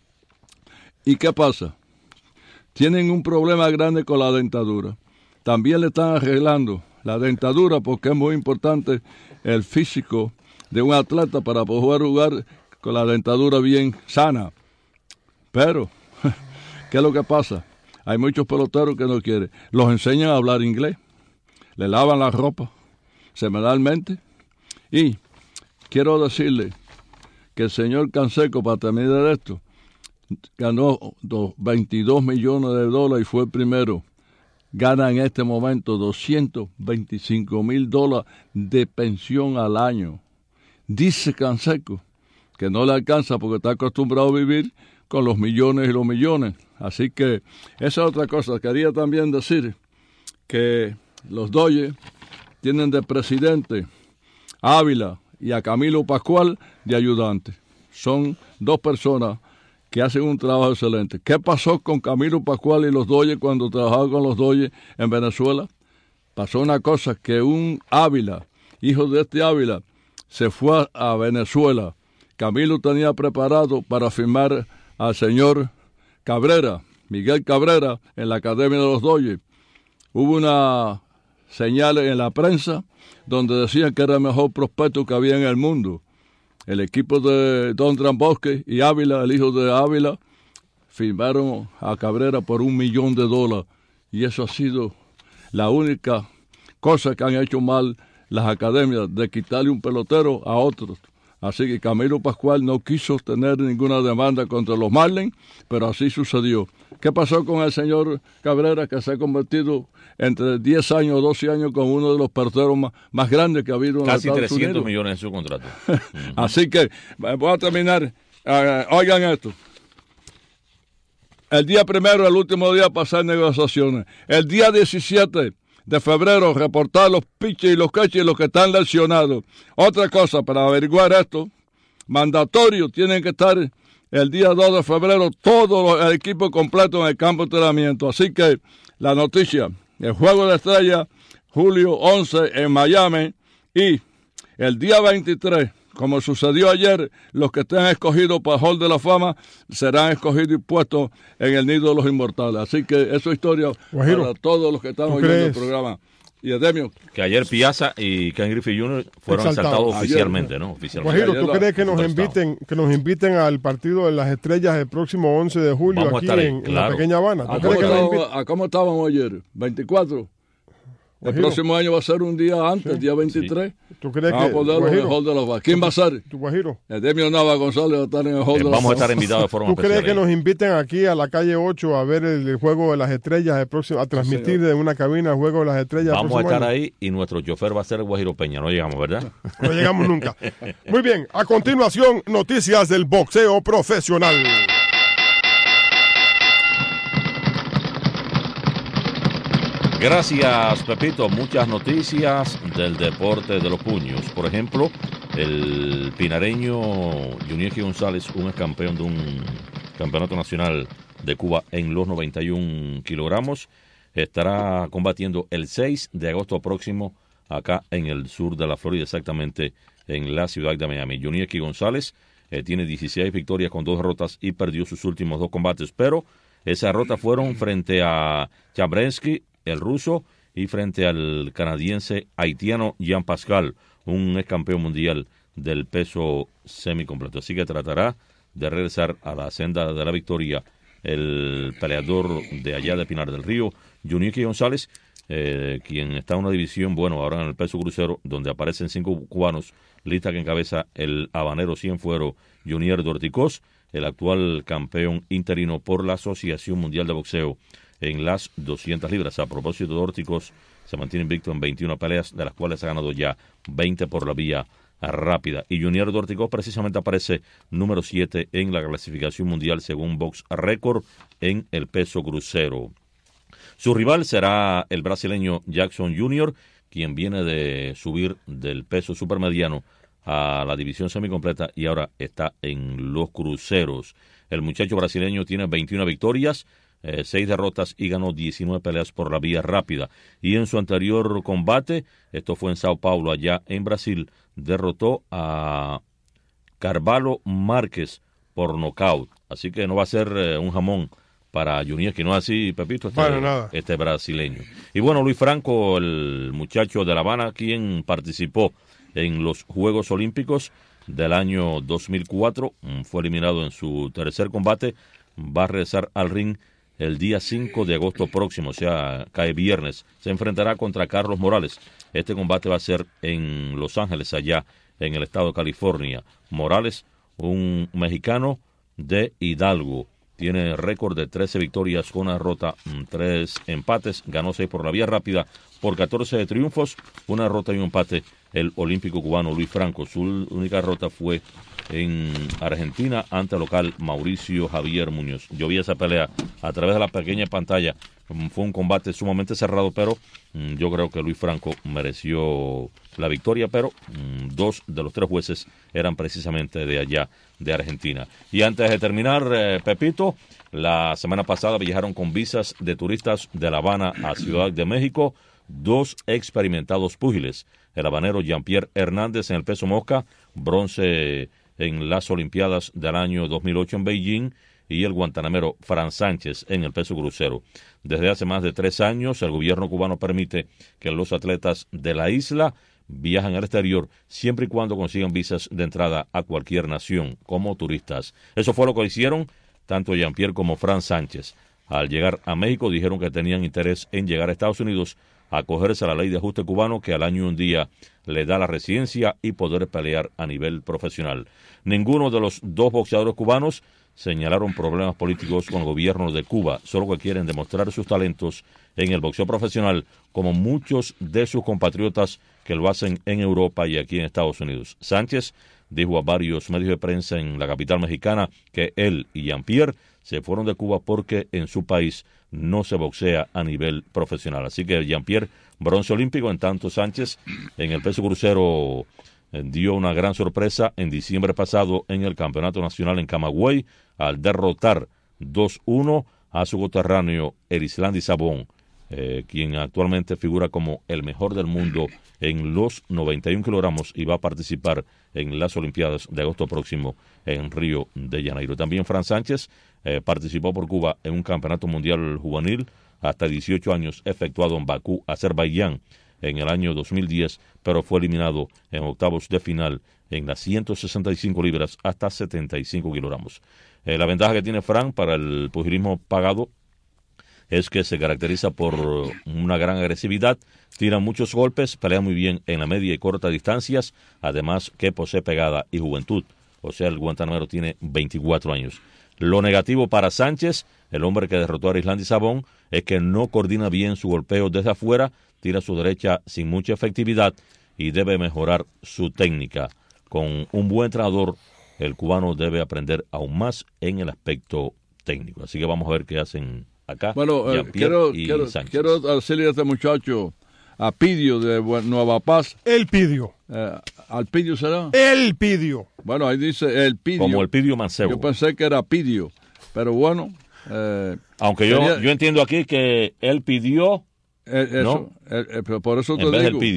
¿Y qué pasa? Tienen un problema grande con la dentadura. También le están arreglando la dentadura porque es muy importante el físico de un atleta para poder jugar con la dentadura bien sana. Pero, ¿qué es lo que pasa? Hay muchos peloteros que no quieren. Los enseñan a hablar inglés, le lavan la ropa semanalmente. Y quiero decirle que el señor Canseco, para terminar esto, ganó veintidós millones de dólares y fue el primero. Gana en este momento doscientos veinticinco mil dólares de pensión al año. Dice Canseco que no le alcanza porque está acostumbrado a vivir con los millones y los millones. Así que esa es otra cosa. Quería también decir que los Dodgers tienen de presidente a Ávila y a Camilo Pascual de ayudante. Son dos personas que hacen un trabajo excelente. ¿Qué pasó con Camilo Pascual y los Dodgers cuando trabajaban con los Dodgers en Venezuela? Pasó una cosa, que un Ávila, hijo de este Ávila, se fue a Venezuela. Camilo tenía preparado para firmar al señor Cabrera, Miguel Cabrera, en la Academia de los Dodgers. Hubo una señal en la prensa donde decían que era el mejor prospecto que había en el mundo. El equipo de Don Trambosque y Ávila, el hijo de Ávila, firmaron a Cabrera por un millón de dólares. Y eso ha sido la única cosa que han hecho mal las academias, de quitarle un pelotero a otros. Así que Camilo Pascual no quiso tener ninguna demanda contra los Marlins, pero así sucedió. ¿Qué pasó con el señor Cabrera, que se ha convertido entre diez años o doce años con uno de los peloteros más, más grandes que ha habido en Casi Estados trescientos Unidos? millones en su contrato. Así que voy a terminar. Uh, oigan esto. El día primero, el último día para hacer negociaciones. El día diecisiete de febrero, reportar los pitchers y los catchers y los que están lesionados. Otra cosa, para averiguar esto, mandatorio, tienen que estar el día dos de febrero todo el equipo completo en el campo de entrenamiento. Así que la noticia, el Juego de Estrellas, julio once en Miami, y el día veintitrés, como sucedió ayer, los que estén escogidos para el Hall de la Fama serán escogidos y puestos en el Nido de los Inmortales. Así que eso es historia Guajiro, para todos los que están oyendo crees? el programa. Y Edemio, Que ayer Piazza y Ken Griffey junior fueron Exaltados. exaltados Ayer, oficialmente, ¿no? Oficialmente. Guajiro, ayer ¿tú la- crees que nos Superstar. inviten que nos inviten al partido de las estrellas el próximo once de julio Vamos a aquí estar ahí, en, en la claro. pequeña Habana? ¿Tú ¿a crees cómo, que nos estábamos, inviten? a cómo estábamos ayer? ¿veinticuatro? El Guajiro. próximo año va a ser un día antes, día veintitrés. ¿Tú crees Vamos que, a ponerlo en el Guajiro, Hall de la Fama. ¿Quién va a ser? tú, Guajiro, Edemio Nava González va a estar en el Hall Eh, de la vamos a Fama. estar invitados de forma ¿tú crees especial. que ahí. nos inviten aquí a la calle ocho a ver el, el Juego de las Estrellas el próximo, a transmitir de una cabina el Juego de las Estrellas el Vamos a próximo estar año? ahí y nuestro chofer va a ser el Guajiro Peña. No llegamos, ¿verdad? No llegamos nunca. Muy bien, a continuación, noticias del boxeo profesional. Gracias, Pepito. Muchas noticias del deporte de los puños. Por ejemplo, el pinareño Junieki González, un ex campeón de un campeonato nacional de Cuba en los noventa y un kilogramos, estará combatiendo el seis de agosto próximo acá en el sur de la Florida, exactamente en la ciudad de Miami. Junieki González eh, tiene dieciséis victorias con dos derrotas y perdió sus últimos dos combates, pero Esas derrotas fueron frente a Chabrensky, el ruso, y frente al canadiense haitiano Jean Pascal, un ex campeón mundial del peso semicompleto. Así que tratará de regresar a la senda de la victoria el peleador de allá de Pinar del Río, Junique González, eh, quien está en una división, bueno, ahora en el peso crucero, donde aparecen cinco cubanos, lista que encabeza el habanero Cienfuero Junior Dorticós, el actual campeón interino por la Asociación Mundial de Boxeo en las doscientas libras. A propósito de Dorticós, se mantiene invicto en veintiuna peleas, de las cuales ha ganado ya veinte por la vía rápida. Y Junior Dorticós precisamente aparece número siete en la clasificación mundial según Box Record en el peso crucero. Su rival será el brasileño Jackson junior, quien viene de subir del peso supermediano a la división semicompleta y ahora está en los cruceros. El muchacho brasileño tiene veintiuna victorias, eh, seis derrotas y ganó diecinueve peleas por la vía rápida. Y en su anterior combate, esto fue en Sao Paulo, allá en Brasil, derrotó a Carvalho Márquez por nocaut. Así que no va a ser eh, un jamón para Junior, que no es así, Pepito, este, bueno, nada. este brasileño. Y bueno, Luis Franco, el muchacho de La Habana, quien participó en los Juegos Olímpicos del año dos mil cuatro, fue eliminado en su tercer combate, va a regresar al ring el día cinco de agosto próximo, o sea, cae viernes, se enfrentará contra Carlos Morales. Este combate va a ser en Los Ángeles, allá en el estado de California. Morales, un mexicano de Hidalgo, tiene récord de trece victorias con una derrota, tres empates, ganó seis por la vía rápida, por catorce de triunfos, una derrota y un empate, el olímpico cubano Luis Franco. Su única derrota fue en Argentina ante el local Mauricio Javier Muñoz. Yo vi esa pelea a través de la pequeña pantalla, fue un combate sumamente cerrado, pero mm, yo creo que Luis Franco mereció la victoria, pero mm, dos de los tres jueces eran precisamente de allá, de Argentina. Y antes de terminar, eh, Pepito, la semana pasada viajaron con visas de turistas de La Habana a Ciudad de México dos experimentados púgiles, el habanero Jean-Pierre Hernández en el peso mosca, bronce en las Olimpiadas del año dos mil ocho en Beijing, y el guantanamero Fran Sánchez en el peso crucero. Desde hace más de tres años, el gobierno cubano permite que los atletas de la isla viajan al exterior siempre y cuando consigan visas de entrada a cualquier nación como turistas. Eso fue lo que hicieron tanto Jean-Pierre como Fran Sánchez. Al llegar a México dijeron que tenían interés en llegar a Estados Unidos a acogerse a la ley de ajuste cubano que al año y un día le da la residencia y poder pelear a nivel profesional. Ninguno de los dos boxeadores cubanos señalaron problemas políticos con el gobierno de Cuba, solo que quieren demostrar sus talentos en el boxeo profesional, como muchos de sus compatriotas que lo hacen en Europa y aquí en Estados Unidos. Sánchez dijo a varios medios de prensa en la capital mexicana que él y Jean-Pierre se fueron de Cuba porque en su país no se boxea a nivel profesional. Así que Jean-Pierre, bronce olímpico, en tanto Sánchez en el peso crucero dio una gran sorpresa en diciembre pasado en el Campeonato Nacional en Camagüey al derrotar dos uno a su coterráneo Erislandy Sabón, eh, quien actualmente figura como el mejor del mundo en los noventa y uno kilogramos y va a participar en las Olimpiadas de agosto próximo en Río de Janeiro. También Fran Sánchez eh, participó por Cuba en un campeonato mundial juvenil hasta dieciocho años efectuado en Bakú, Azerbaiyán, en el año dos mil diez, pero fue eliminado en octavos de final en las ciento sesenta y cinco libras hasta setenta y cinco kilogramos. Eh, la ventaja que tiene Fran para el pugilismo pagado es que se caracteriza por una gran agresividad, tira muchos golpes, pelea muy bien en la media y corta distancias, además que posee pegada y juventud, o sea, el guantanamero tiene veinticuatro años. Lo negativo para Sánchez, el hombre que derrotó a Erislandy Sabón, es que no coordina bien su golpeo desde afuera, tira a su derecha sin mucha efectividad y debe mejorar su técnica. Con un buen entrenador, el cubano debe aprender aún más en el aspecto técnico. Así que vamos a ver qué hacen acá. Bueno, eh, quiero, quiero, quiero decirle a este muchacho, a Pidio de Nueva Paz. El Pidio. Eh, ¿Al Pidio será? El Pidio. Bueno, ahí dice el Pidio. Como el Pidio Mancebo. Yo pensé que era Pidio, pero bueno. Eh, Aunque yo, sería, yo entiendo aquí que él pidió, eh, eso, ¿no? Eh, eh, por eso te en vez digo. del Pidio.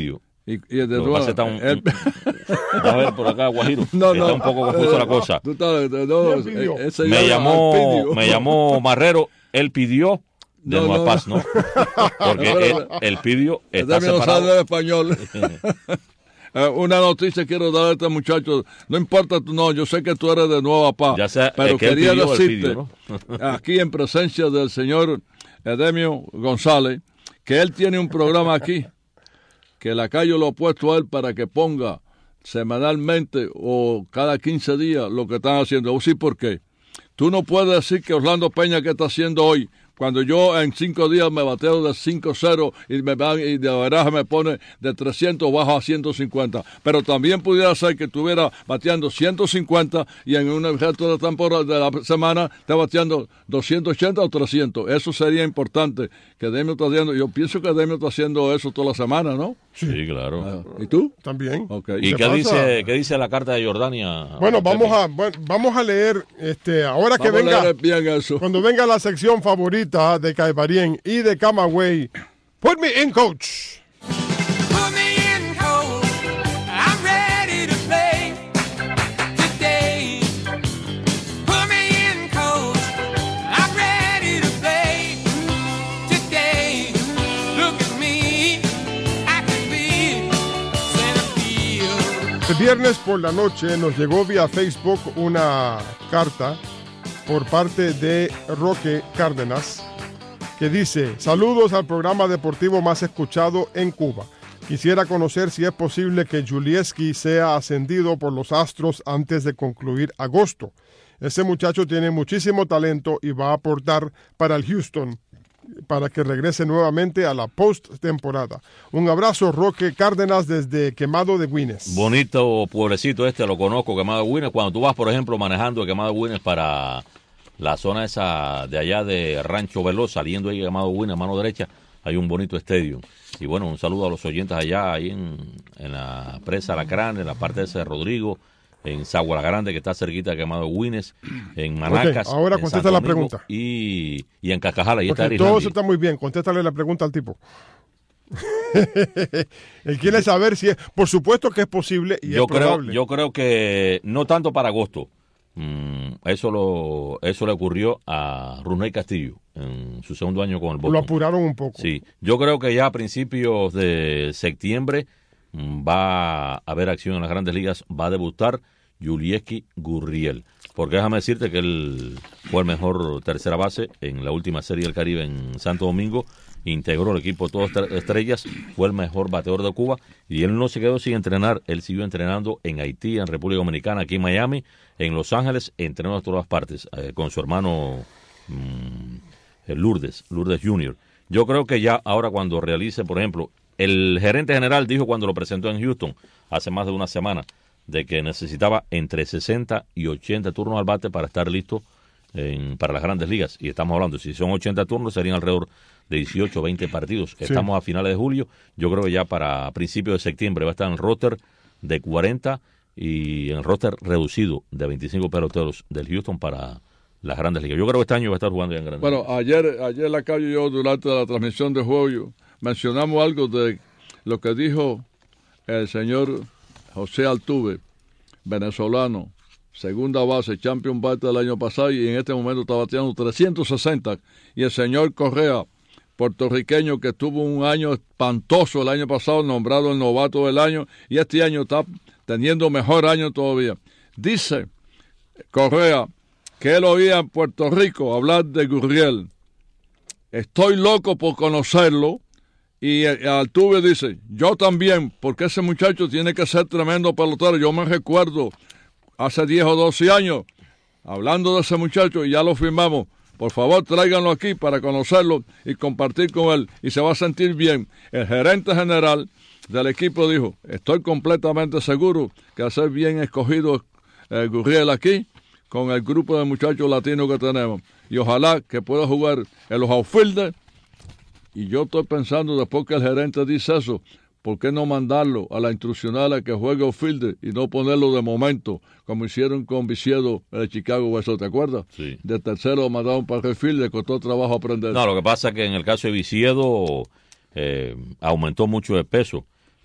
Y, y el de Lo que pasa está un, el- un- a ver por acá, Guajiro. No, está no. un poco confusa la cosa. Tú estás- no, ¿Quién pidió? eh, ese Me llama llamó, Alpidio. me llamó Marrero, él pidió de No, Nueva no, Paz, ¿no? Porque No, él, pero- él pidió, está Este no sabe separado. español. Eh, una noticia quiero dar a este muchacho. No importa, tú, no, yo sé que tú eres de Nueva Paz. Ya sea, pero es que él quería pidió, él decirte, pidió, aquí en presencia del señor Edemio González, que él tiene un programa aquí, que la calle lo ha puesto a él para que ponga semanalmente o cada quince días lo que están haciendo. ¿O sí por qué? Tú no puedes decir que Orlando Peña, ¿qué está haciendo hoy? Cuando yo en cinco días me bateo de cinco cero y, me van, y de verdad me pone de trescientos bajo a ciento cincuenta. Pero también pudiera ser que estuviera bateando ciento cincuenta y en un resto de temporada de la semana está bateando doscientos ochenta o trescientos. Eso sería importante que Demio está haciendo. Yo pienso que Demio está haciendo eso toda la semana, ¿no? Sí, claro. ¿Y tú? También. Ok. ¿Y ¿Qué qué pasa? dice, qué dice la carta de Jordania? Bueno, vamos Pepe? a, bueno, vamos a leer, este, ahora que Vamos a venga, leer bien eso. cuando venga la sección favorita de Caibarien y de Camagüey, Put Me In, Coach. Put me in, coach. I'm ready to play today. Put me in, coach. I'm ready to play today. Look at me. I can be center field. El viernes por la noche nos llegó vía Facebook una carta por parte de Roque Cárdenas que dice: saludos al programa deportivo más escuchado en Cuba. Quisiera conocer si es posible que Julieski sea ascendido por los Astros antes de concluir agosto. Ese muchacho tiene muchísimo talento y va a aportar para el Houston para que regrese nuevamente a la postemporada. Un abrazo, Roque Cárdenas, desde Quemado de Guines. Bonito pueblecito este, lo conozco, Quemado de Guines. Cuando tú vas, por ejemplo, manejando de Quemado de Guines para la zona esa de allá de Rancho Veloz, saliendo ahí de Quemado de Guines, a mano derecha, hay un bonito estadio. Y bueno, un saludo a los oyentes allá, ahí en, en la presa Alacrán, en la parte esa de Rodrigo, en Sagua la Grande, que está cerquita de Quemado de Guines, en Manacas. Ok, ahora en contesta Santo la Domingo pregunta. Y, y en Cacajala, ahí Porque está todo Arislandia. eso está muy bien. Contéstale la pregunta al tipo. Él quiere saber si es, por supuesto que es posible y yo es creo, probable. yo creo que no tanto para agosto. Mm, eso lo eso le ocurrió a Runey Castillo en su segundo año con el Boston. Lo apuraron un poco. Sí, yo creo que ya a principios de septiembre mm, va a haber acción en las Grandes Ligas, va a debutar Julieski Gurriel, porque déjame decirte que él fue el mejor tercera base en la última Serie del Caribe en Santo Domingo, integró el equipo de todas estrellas, fue el mejor bateador de Cuba y él no se quedó sin entrenar, él siguió entrenando en Haití, en República Dominicana, aquí en Miami, en Los Ángeles, entrenó en todas partes eh, con su hermano mmm, Lourdes, Lourdes junior Yo creo que ya ahora cuando realice, por ejemplo, el gerente general dijo cuando lo presentó en Houston hace más de una semana de que necesitaba entre sesenta y ochenta turnos al bate para estar listo en, para las Grandes Ligas. Y estamos hablando, si son ochenta turnos, serían alrededor de dieciocho o veinte partidos. Sí. Estamos a finales de julio. Yo creo que ya para principios de septiembre va a estar en el roster de cuarenta y en el roster reducido de veinticinco peloteros del Houston para las Grandes Ligas. Yo creo que este año va a estar jugando ya en Grandes Bueno, Ligas. ayer, ayer en la calle yo, durante la transmisión de juego, yo- mencionamos algo de lo que dijo el señor José Altuve, venezolano, segunda base, champion bate del año pasado y en este momento está bateando trescientos sesenta. Y el señor Correa, puertorriqueño, que tuvo un año espantoso el año pasado, nombrado el novato del año, y este año está teniendo mejor año todavía. Dice Correa que él oía en Puerto Rico hablar de Gurriel. Estoy loco por conocerlo. Y eh, Altuve dice, yo también, porque ese muchacho tiene que ser tremendo pelotero. Yo me recuerdo hace diez o doce años, hablando de ese muchacho, y ya lo firmamos. Por favor, tráiganlo aquí para conocerlo y compartir con él, y se va a sentir bien. El gerente general del equipo dijo, estoy completamente seguro que va a ser bien escogido eh, Gurriel aquí, con el grupo de muchachos latinos que tenemos. Y ojalá que pueda jugar en los outfielders. Y yo estoy pensando, después que el gerente dice eso, ¿por qué no mandarlo a la instruccional a que juegue outfielder y no ponerlo de momento, como hicieron con Viciedo de Chicago Beso, ¿te acuerdas? Sí. De tercero lo mandaron para el field, le costó trabajo aprender. No, lo que pasa es que en el caso de Viciedo eh, aumentó mucho de peso.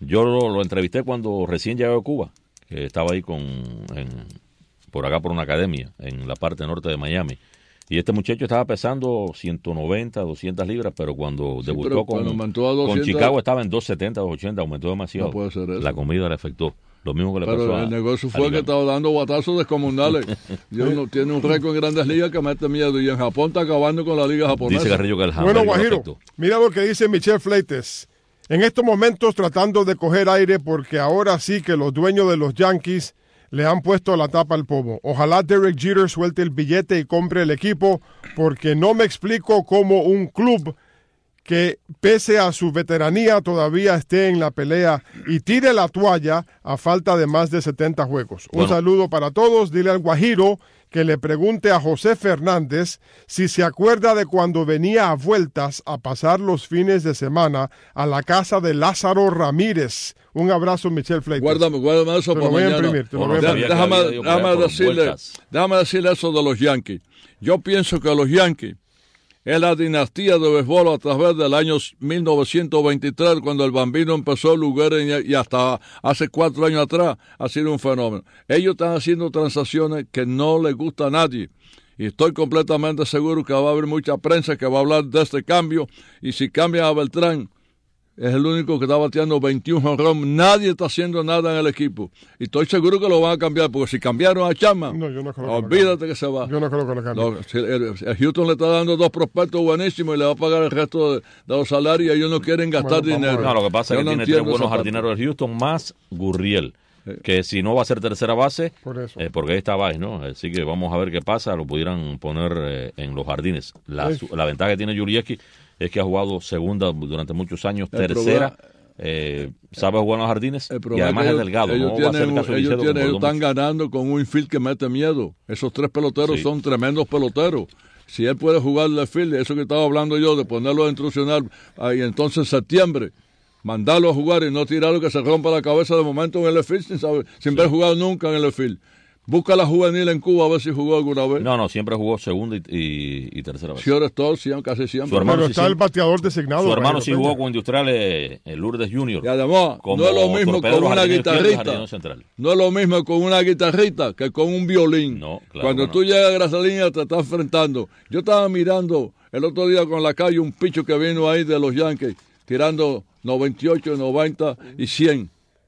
Yo lo, lo entrevisté cuando recién llegó a Cuba, que estaba ahí con en, por acá por una academia en la parte norte de Miami. Y este muchacho estaba pesando ciento noventa, doscientas libras, pero cuando Sí, debutó pero con, cuando aumentó a doscientos, con Chicago estaba en doscientos setenta, doscientos ochenta, aumentó demasiado. No puede ser eso. La comida le afectó. Lo mismo que le pero pasó a el negocio a fue que Liga. estaba dando batazos descomunales. Y uno tiene un récord en Grandes Ligas que mete miedo. Y en Japón está acabando con la liga japonesa. Dice Carrillo que el Bueno, hamburger lo Guajiro, afectó. mira lo que dice Michel Fleites. En estos momentos tratando de coger aire porque ahora sí que los dueños de los Yankees le han puesto la tapa al pomo. Ojalá Derek Jeter suelte el billete y compre el equipo porque no me explico cómo un club que pese a su veteranía todavía esté en la pelea y tire la toalla a falta de más de setenta juegos. Un Bueno. saludo para todos. Dile al Guajiro que le pregunte a José Fernández si se acuerda de cuando venía a vueltas a pasar los fines de semana a la casa de Lázaro Ramírez. Un abrazo, Michel Fleites. Guárdame, guárdame eso Te lo para voy a mañana. imprimir, te lo Bueno, voy a no imprimir. sabía que déjame, había ido por allá déjame por decirle, vueltas. déjame decirle eso de los Yankees. Yo pienso que los Yankees es la dinastía de béisbol a través del año mil novecientos veintitrés, cuando el Bambino empezó el lugar y hasta hace cuatro años atrás ha sido un fenómeno. Ellos están haciendo transacciones que no les gusta a nadie. Y estoy completamente seguro que va a haber mucha prensa que va a hablar de este cambio. Y si cambian a Beltrán, es el único que está bateando veintiún jonrones. Nadie está haciendo nada en el equipo. Y estoy seguro que lo van a cambiar, porque si cambiaron a Chapman, No, yo no creo que lo olvídate cambien. que se va. Yo no creo que lo cambie. No, si el, el Houston le está dando dos prospectos buenísimos y le va a pagar el resto de, de los salarios y ellos no quieren gastar Bueno, vamos dinero. a ver. No, lo que pasa es Yo que no tiene tres entiendo buenos esa parte. jardineros del Houston más Gurriel, que si no va a ser tercera base, Por eso. eh, porque ahí está Baez, ¿no? Así que vamos a ver qué pasa, lo pudieran poner eh, en los jardines. La, Sí. su- la ventaja que tiene Yurieski es que ha jugado segunda durante muchos años, El tercera, problema- eh, sabe jugar en los jardines El y problema además que es ellos- delgado, ellos no va a tienen ser un- caso de ellos, Bichedo, tienen- que ellos mordó están mucho. ganando con un infield que mete miedo. Esos tres peloteros Sí. son tremendos peloteros. Si él puede jugar el field, eso que estaba hablando yo, de ponerlo a instruccionar, ahí entonces en septiembre, mandarlo a jugar y no tirarlo que se rompa la cabeza de momento en el field sin, saber, sin ver jugar nunca en el field. Busca la juvenil en Cuba a ver si jugó alguna vez. No, no, siempre jugó segunda y, y- y tercera base. Si ahora es todo, siempre, casi siempre. Su hermano Pero sí, está sí. el bateador designado. Su hermano Guajiro sí Peña. jugó con Industriales, eh, Lourdes Junior. Y además, como no es lo mismo torpedero con una jardinero izquierdo y guitarrista. jardinero central. No es lo mismo con una guitarrista que con un violín. No, claro Cuando que no. tú llegas a Grasalínea te estás enfrentando. Yo estaba mirando el otro día con la calle un picho que vino ahí de los Yankees, tirando noventa y ocho, noventa y cien,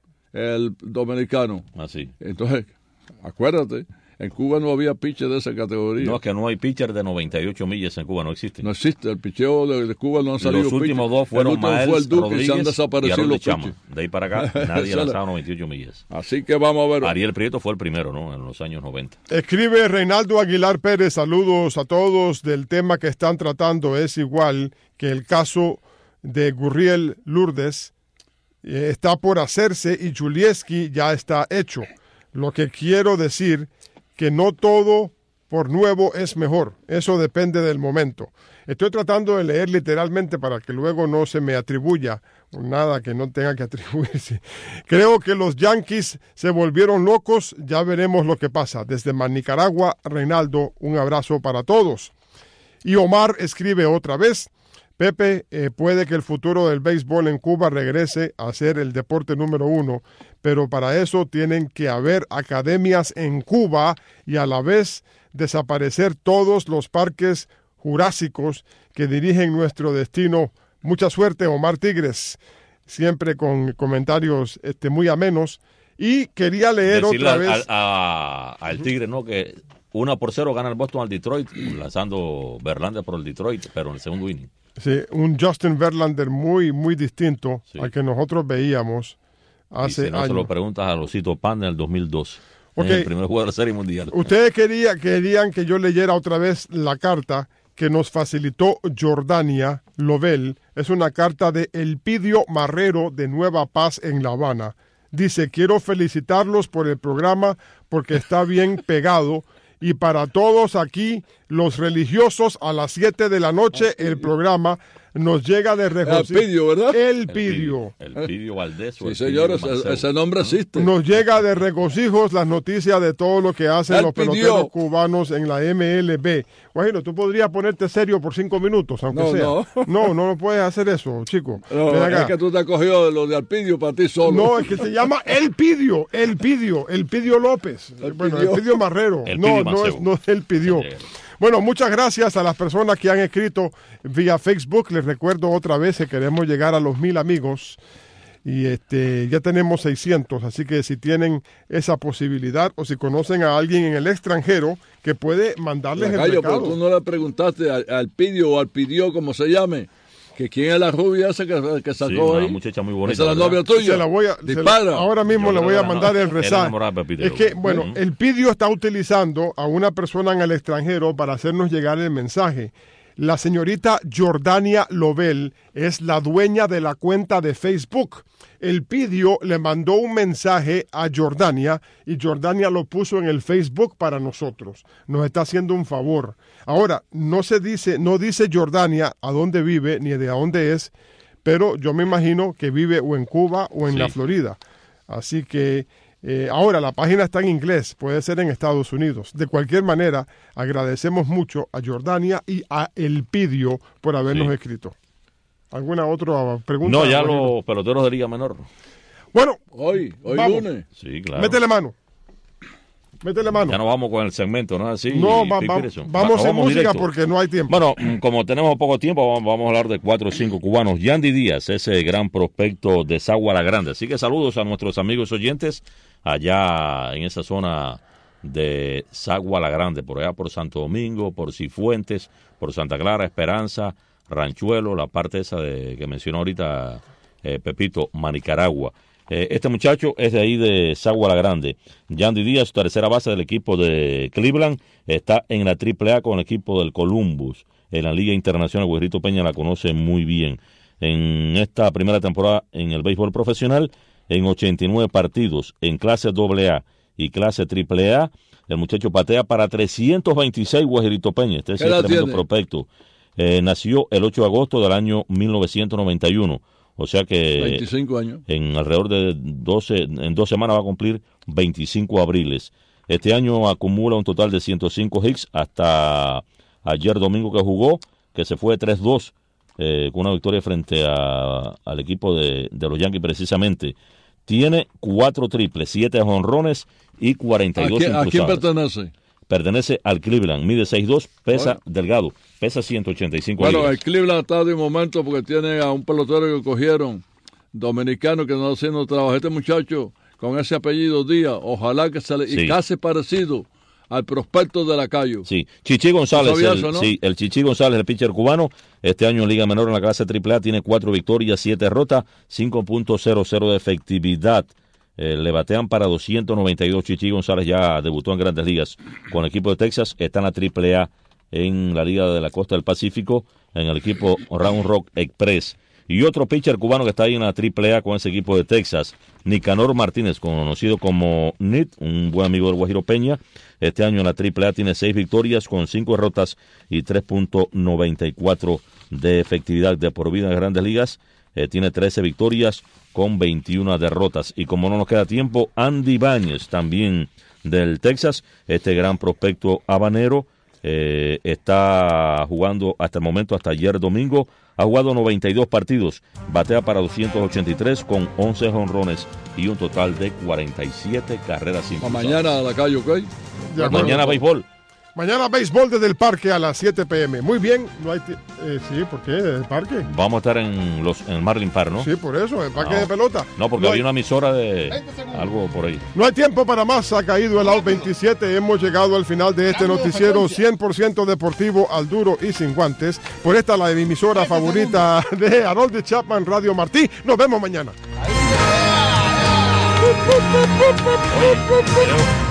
el dominicano. Así. Entonces, acuérdate, en Cuba no había piche de esa categoría. No, No, es que no hay pitcher de noventa y ocho millas en Cuba, no existe. existe, el picheo de, de Cuba no han salido Los últimos pitches. dos fueron El último Mael fue el Duque y se han Rodríguez y desaparecido Harold los Chama. pitches. De ahí para acá nadie Esa ha la- lanzado noventa y ocho millas. Así que vamos a ver. Ariel Prieto fue el primero, ¿no? En los años noventa. Escribe Reinaldo Aguilar Pérez, saludos a todos. Del tema que están tratando es igual que el caso de Gurriel Lourdes. Eh, está por hacerse y Julieski ya está hecho. Lo que quiero decir que no todo por nuevo es mejor. Eso depende del momento. Estoy tratando de leer literalmente para que luego no se me atribuya nada que no tenga que atribuirse. Creo que los Yankees se volvieron locos. Ya veremos lo que pasa. Desde Nicaragua, Reinaldo, un abrazo para todos. Y Omar escribe otra vez. Pepe, eh, puede que el futuro del béisbol en Cuba regrese a ser el deporte número uno, pero para eso tienen que haber academias en Cuba y a la vez desaparecer todos los parques jurásicos que dirigen nuestro destino. Mucha suerte, Omar Tigres, siempre con comentarios este, muy amenos. Y quería leer Decirle otra al, vez... al- a- al Tigre, ¿no? Que una por cero gana el Boston al Detroit, lanzando Verlander por el Detroit, pero en el segundo inning. Sí, un Justin Verlander muy, muy distinto Sí. al que nosotros veíamos Y hace si no se años. lo preguntas a Losito Pan en el dos mil doce, Ok. en el primer juego de la Serie Mundial. Ustedes quería, querían que yo leyera otra vez la carta que nos facilitó Jordania Lovell. Es una carta de Elpidio Marrero de Nueva Paz en La Habana. Dice, quiero felicitarlos por el programa porque está bien pegado. Y para todos aquí, los religiosos, a las siete de la noche, el programa nos llega de regocijo. El Pidio, ¿verdad? El Pidio. El Pidio Valdés. Sí, señores, ese, ese nombre existe. Nos llega de regocijos las noticias de todo lo que hacen El los Pidio. peloteros cubanos en la M L B. Guajiro, tú podrías ponerte serio por cinco minutos, aunque No, sea. no. no, no, no puedes hacer eso, chico. No, Ven acá. es que tú te has cogido lo de Alpidio para ti solo. No, es que se llama El Pidio, El Pidio, El Pidio López. El bueno, Pidio. El Pidio Marrero. El no, Pidio no Maceo. es, no es El Pidio. Bueno, muchas gracias a las personas que han escrito vía Facebook. Les recuerdo otra vez que queremos llegar a los mil amigos. Y este ya tenemos seiscientos, así que si tienen esa posibilidad o si conocen a alguien en el extranjero que puede mandarles el Gallo, pero recado. tú no le preguntaste al, al Pidio o al Pidió, como se llame, que quién es la rubia esa que, que sacó Sí, una ahí. muchacha muy bonita, Esa es la ¿verdad? novia tuya. Se la voy a, se la- Dispara. ahora mismo Yo le creo voy a que mandar no. el Era rezar. enamorada de Pepito. Es que, bueno, Ujú. el Pidio está utilizando a una persona en el extranjero para hacernos llegar el mensaje. La señorita Jordania Lobel es la dueña de la cuenta de Facebook. El Pidio le mandó un mensaje a Jordania y Jordania lo puso en el Facebook para nosotros. Nos está haciendo un favor. Ahora, no se dice, no dice Jordania a dónde vive ni de a dónde es, pero yo me imagino que vive o en Cuba o en Sí. la Florida. Así que eh, ahora la página está en inglés, puede ser en Estados Unidos. De cualquier manera, agradecemos mucho a Jordania y a El Pidio por habernos Sí. escrito. ¿Alguna otra pregunta? No, ya Guajiro? los peloteros de Liga Menor. Bueno, Hoy, hoy Vamos. lunes. Sí, claro. métele mano. Métele mano. Ya no vamos con el segmento, ¿no? Así. no, va- va- Peterson. vamos Va- en música directo. porque no hay tiempo. Bueno, mm, como tenemos poco tiempo, vamos, vamos a hablar de cuatro o cinco cubanos. Yandy Díaz, ese gran prospecto de Sagua la Grande. Así que saludos a nuestros amigos oyentes allá en esa zona de Sagua la Grande, por allá por Santo Domingo, por Cifuentes, por Santa Clara, Esperanza, Ranchuelo, la parte esa de que mencionó ahorita eh, Pepito, Manicaragua. Eh, este muchacho es de ahí de Sagua la Grande. Yandy Díaz, tercera base del equipo de Cleveland, está en la triple A con el equipo del Columbus. En la Liga Internacional, Guerrito Peña la conoce muy bien. En esta primera temporada en el béisbol profesional, en ochenta y nueve partidos en clase doble A y clase triple A, el muchacho patea para trescientos veintiséis, Guerrito Peña. Este es ¿Qué el edad tremendo tiene? prospecto. Eh, nació el ocho de agosto del año mil novecientos noventa y uno. O sea que veinticinco años. en alrededor de doce, en dos semanas va a cumplir veinticinco abriles. Este año acumula un total de ciento cinco hits hasta ayer domingo que jugó, que se fue tres dos eh, con una victoria frente a, al equipo de, de los Yankees precisamente. Tiene cuatro triples, siete jonrones y cuarenta y ¿A dos quién, ¿A quién impulsadas. pertenece? Pertenece al Cleveland, mide seis dos, pesa Bueno. delgado, pesa ciento ochenta y cinco Bueno, el libras. Cleveland está de momento porque tiene a un pelotero que cogieron, dominicano, que no está haciendo trabajo. Este muchacho, con ese apellido Díaz, ojalá que se le... Sí. Y casi parecido al prospecto de Lacayo. Sí, Chichi González, ¿Sabía el, eso, no? sí, el Chichi González, el pitcher cubano, este año en Liga Menor en la clase triple A tiene cuatro victorias, siete derrotas, cinco punto cero cero de efectividad. Eh, le batean para doscientos noventa y dos. Chichi González ya debutó en Grandes Ligas con el equipo de Texas, está en la triple A en la Liga de la Costa del Pacífico, en el equipo Round Rock Express. Y otro pitcher cubano que está ahí en la triple A con ese equipo de Texas, Nicanor Martínez, conocido como Nit, un buen amigo del Guajiro Peña. Este año en la triple A tiene seis victorias con cinco derrotas y tres punto noventa y cuatro de efectividad de por vida en Grandes Ligas. Eh, tiene trece victorias con veintiuna derrotas. Y como no nos queda tiempo, Andy Báñez, también del Texas, este gran prospecto habanero, eh, está jugando hasta el momento, hasta ayer domingo, ha jugado noventa y dos partidos, batea para doscientos ochenta y tres con once jonrones y un total de cuarenta y siete carreras Para impulsadas. mañana Lacayo, ¿ok? De acuerdo. Mañana béisbol. Mañana béisbol desde el parque a las siete pe eme. Muy bien, no hay ti- eh, sí, ¿por qué? ¿Desde el parque? Vamos a estar en los en el Marlin Park, ¿no? Sí, por eso, el parque No. de pelota. No, porque no había hay, una emisora de algo por ahí. no hay tiempo para más, ha caído el out veintisiete. Hemos llegado al final de este noticiero cien por ciento deportivo al duro y sin guantes. Por esta la emisora favorita de Harold Chapman, Radio Martí. Nos vemos mañana. Creo-